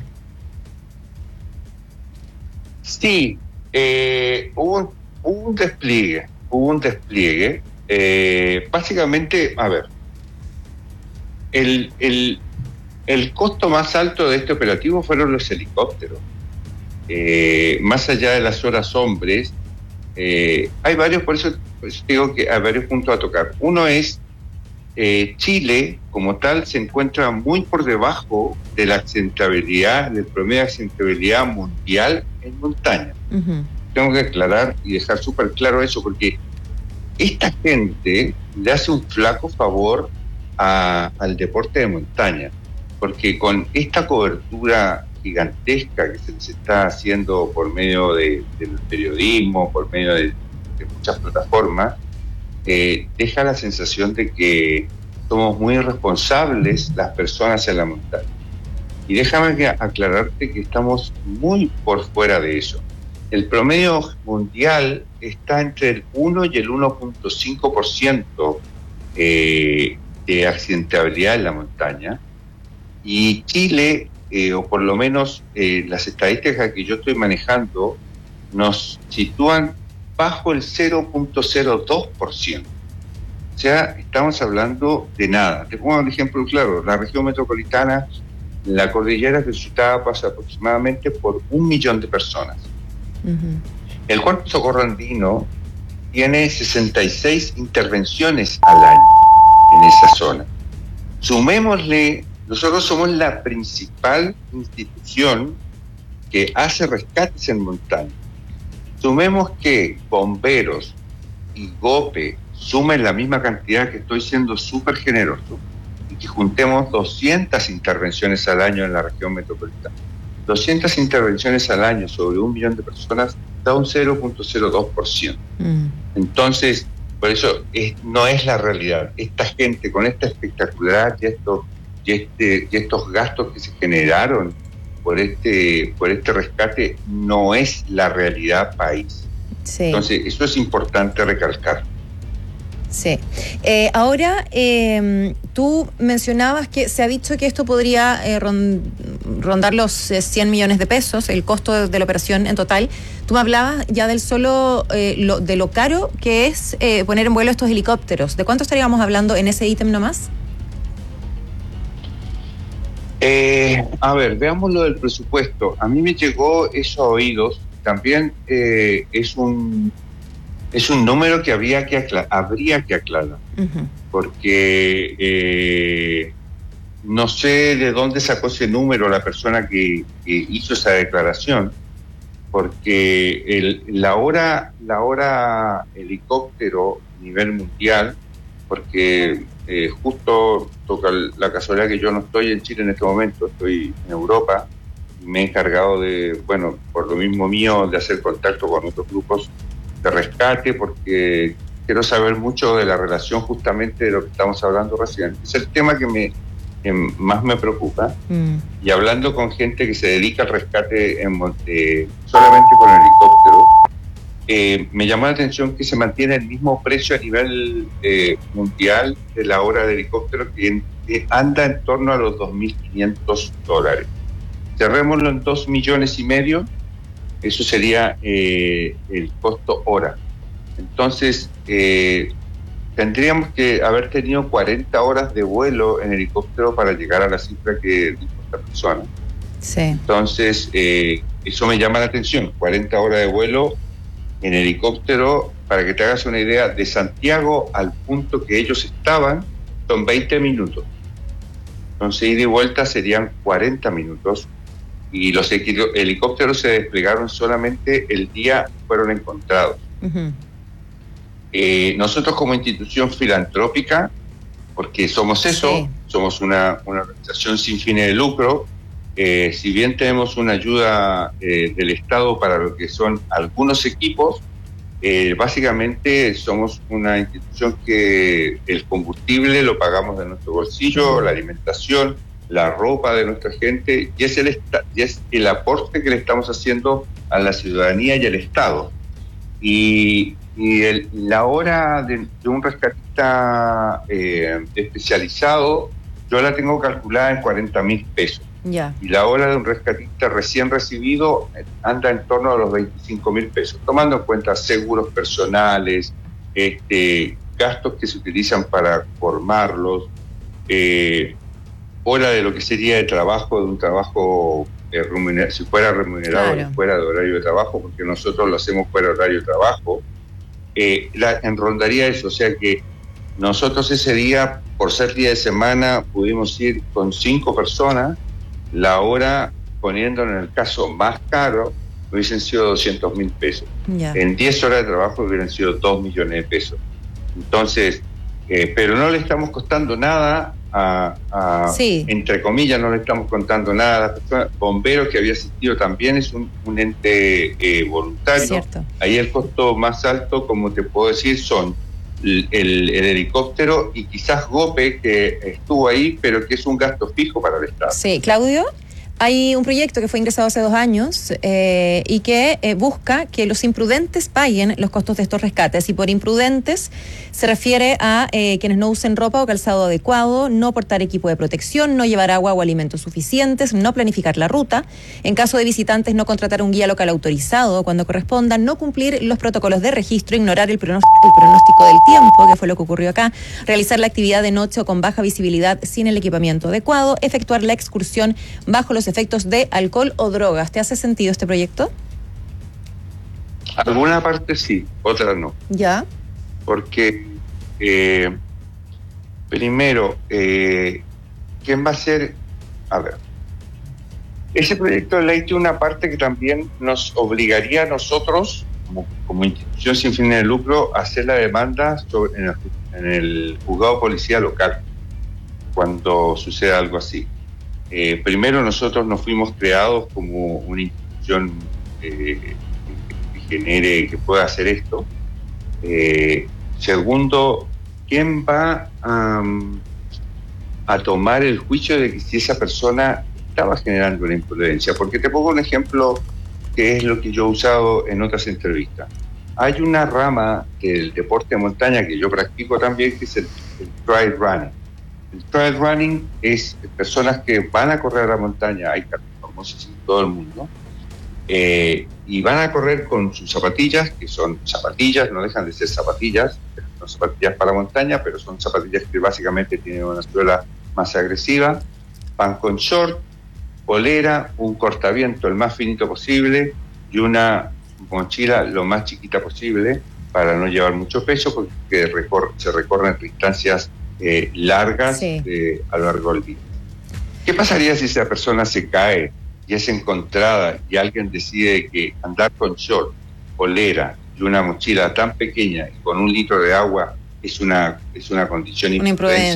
sí, eh, hubo un Hubo un despliegue, hubo un despliegue. Eh, básicamente, a ver, el, el, el costo más alto de este operativo fueron los helicópteros. Eh, más allá de las horas hombres, eh, hay varios, por eso, por eso digo que hay varios puntos a tocar. Uno es, eh, Chile, como tal, se encuentra muy por debajo de la accidentabilidad, del promedio de accidentabilidad mundial en montaña. Uh-huh. Tengo que aclarar y dejar súper claro eso, porque esta gente le hace un flaco favor a, al deporte de montaña, porque con esta cobertura gigantesca que se les está haciendo por medio de, del periodismo, por medio de, de muchas plataformas, eh, deja la sensación de que somos muy irresponsables las personas en la montaña. Y déjame que aclararte que estamos muy por fuera de eso. El promedio mundial está entre el uno y el uno punto cinco por ciento eh, de accidentabilidad en la montaña, y Chile, eh, o por lo menos eh, las estadísticas que yo estoy manejando, nos sitúan bajo el cero punto cero dos por ciento. O sea, estamos hablando de nada. Te pongo un ejemplo claro: la región metropolitana, la cordillera de Ciudad, pasa aproximadamente por un millón de personas. Uh-huh. El Cuerpo Socorro Andino tiene sesenta y seis intervenciones al año en esa zona. Sumémosle, nosotros somos la principal institución que hace rescates en montaña. Sumemos que bomberos y GOPE sumen la misma cantidad, que estoy siendo súper generoso, y que juntemos doscientas intervenciones al año en la región metropolitana. doscientas intervenciones al año sobre un millón de personas da un cero punto cero dos por ciento. Mm. Entonces, por eso es, no es la realidad. Esta gente con esta espectacularidad y estos, y este, y estos gastos que se generaron por este, por este rescate no es la realidad país. Sí. Entonces, eso es importante recalcar. Sí. Eh, ahora, eh, tú mencionabas que se ha dicho que esto podría eh, rondar los eh, cien millones de pesos, el costo de, de la operación en total. Tú me hablabas ya del solo, eh, lo, de lo caro que es eh, poner en vuelo estos helicópteros. ¿De cuánto estaríamos hablando en ese ítem nomás? Eh, a ver, veamos lo del presupuesto. A mí me llegó eso a oídos. También eh, es un... Es un número que había que aclarar, habría que aclarar, uh-huh. porque eh, no sé de dónde sacó ese número la persona que, que hizo esa declaración, porque el, la hora la hora helicóptero a nivel mundial, porque eh, justo toca la casualidad que yo no estoy en Chile en este momento, estoy en Europa, y me he encargado de, bueno, por lo mismo mío, de hacer contacto con otros grupos de rescate, porque quiero saber mucho de la relación justamente de lo que estamos hablando recién. Es el tema que me que más me preocupa. Mm. Y hablando con gente que se dedica al rescate en, eh, solamente con helicóptero, eh, me llamó la atención que se mantiene el mismo precio a nivel eh, mundial de la hora de helicóptero, que, que anda en torno a los dos mil quinientos dólares. Cerrémoslo en dos millones y medio. Eso sería eh, el costo hora. Entonces, eh, tendríamos que haber tenido cuarenta horas de vuelo en helicóptero para llegar a la cifra que dijo esta persona. Sí. Entonces, eh, eso me llama la atención, cuarenta horas de vuelo en helicóptero, para que te hagas una idea, de Santiago al punto que ellos estaban, son veinte minutos. Entonces, ida y vuelta serían cuarenta minutos, y los helicópteros se desplegaron solamente el día que fueron encontrados. Uh-huh. Eh, nosotros como institución filantrópica, porque somos eso, sí. somos una, una organización sin fines de lucro, eh, si bien tenemos una ayuda eh, del Estado para lo que son algunos equipos, eh, básicamente somos una institución que el combustible lo pagamos de nuestro bolsillo, la alimentación, la ropa de nuestra gente, y es el, esta- y es el aporte que le estamos haciendo a la ciudadanía y al Estado. Y Y el, la hora de, de un rescatista eh, especializado, yo la tengo calculada en cuarenta mil pesos. Ya. Y la hora de un rescatista recién recibido anda en torno a los veinticinco mil pesos, tomando en cuenta seguros personales, este, gastos que se utilizan para formarlos, eh, hora de lo que sería de trabajo, de un trabajo, eh, remuner- si fuera remunerado, Claro. fuera de horario de trabajo, porque nosotros lo hacemos fuera de horario de trabajo. Eh, la, en rondaría eso, o sea que nosotros ese día, por ser día de semana, pudimos ir con cinco personas, la hora, poniéndolo en el caso más caro, hubiesen sido doscientos mil pesos. Ya. En diez horas de trabajo hubieran sido dos millones de pesos. Entonces, eh, pero no le estamos costando nada a, a Sí. entre comillas, no le estamos contando nada a las personas. Bomberos, que había asistido también, es un, un ente eh, voluntario. Cierto. Ahí el costo más alto, como te puedo decir, son el, el, el helicóptero y quizás GOPE, que estuvo ahí, pero que es un gasto fijo para el Estado. Sí, Claudio, hay un proyecto que fue ingresado hace dos años eh, y que eh, busca que los imprudentes paguen los costos de estos rescates. Y por imprudentes se refiere a eh, quienes no usen ropa o calzado adecuado, no portar equipo de protección, no llevar agua o alimentos suficientes, no planificar la ruta. En caso de visitantes, no contratar un guía local autorizado cuando corresponda, no cumplir los protocolos de registro, ignorar el pronóstico, el pronóstico del tiempo, que fue lo que ocurrió acá, realizar la actividad de noche o con baja visibilidad sin el equipamiento adecuado, efectuar la excursión bajo los efectos de alcohol o drogas. ¿Te hace sentido este proyecto? Alguna parte sí, otra no. Ya. Porque, eh, primero, eh, ¿quién va a ser? A ver, ese proyecto de ley tiene una parte que también nos obligaría a nosotros, como, como institución sin fines de lucro, a hacer la demanda sobre, en, el, en el juzgado policía local, cuando suceda algo así. Eh, primero, nosotros no fuimos creados como una institución eh, que genere, que pueda hacer esto. Eh, segundo, ¿quién va a, a tomar el juicio de que si esa persona estaba generando una imprudencia? Porque te pongo un ejemplo que es lo que yo he usado en otras entrevistas. Hay una rama del deporte de montaña que yo practico también, que es el, el trail running. El trail running es personas que van a correr a la montaña, hay famosos en todo el mundo, eh, y van a correr con sus zapatillas, que son zapatillas, no dejan de ser zapatillas, son zapatillas para montaña, pero son zapatillas que básicamente tienen una suela más agresiva, van con short, polera, un cortaviento el más finito posible y una mochila lo más chiquita posible para no llevar mucho peso, porque recor- se recorren distancias Eh, largas Sí. eh, a lo largo del día. ¿Qué pasaría si esa persona se cae y es encontrada y alguien decide que andar con short, polera y una mochila tan pequeña y con un litro de agua es una, es una condición Una imprudencia.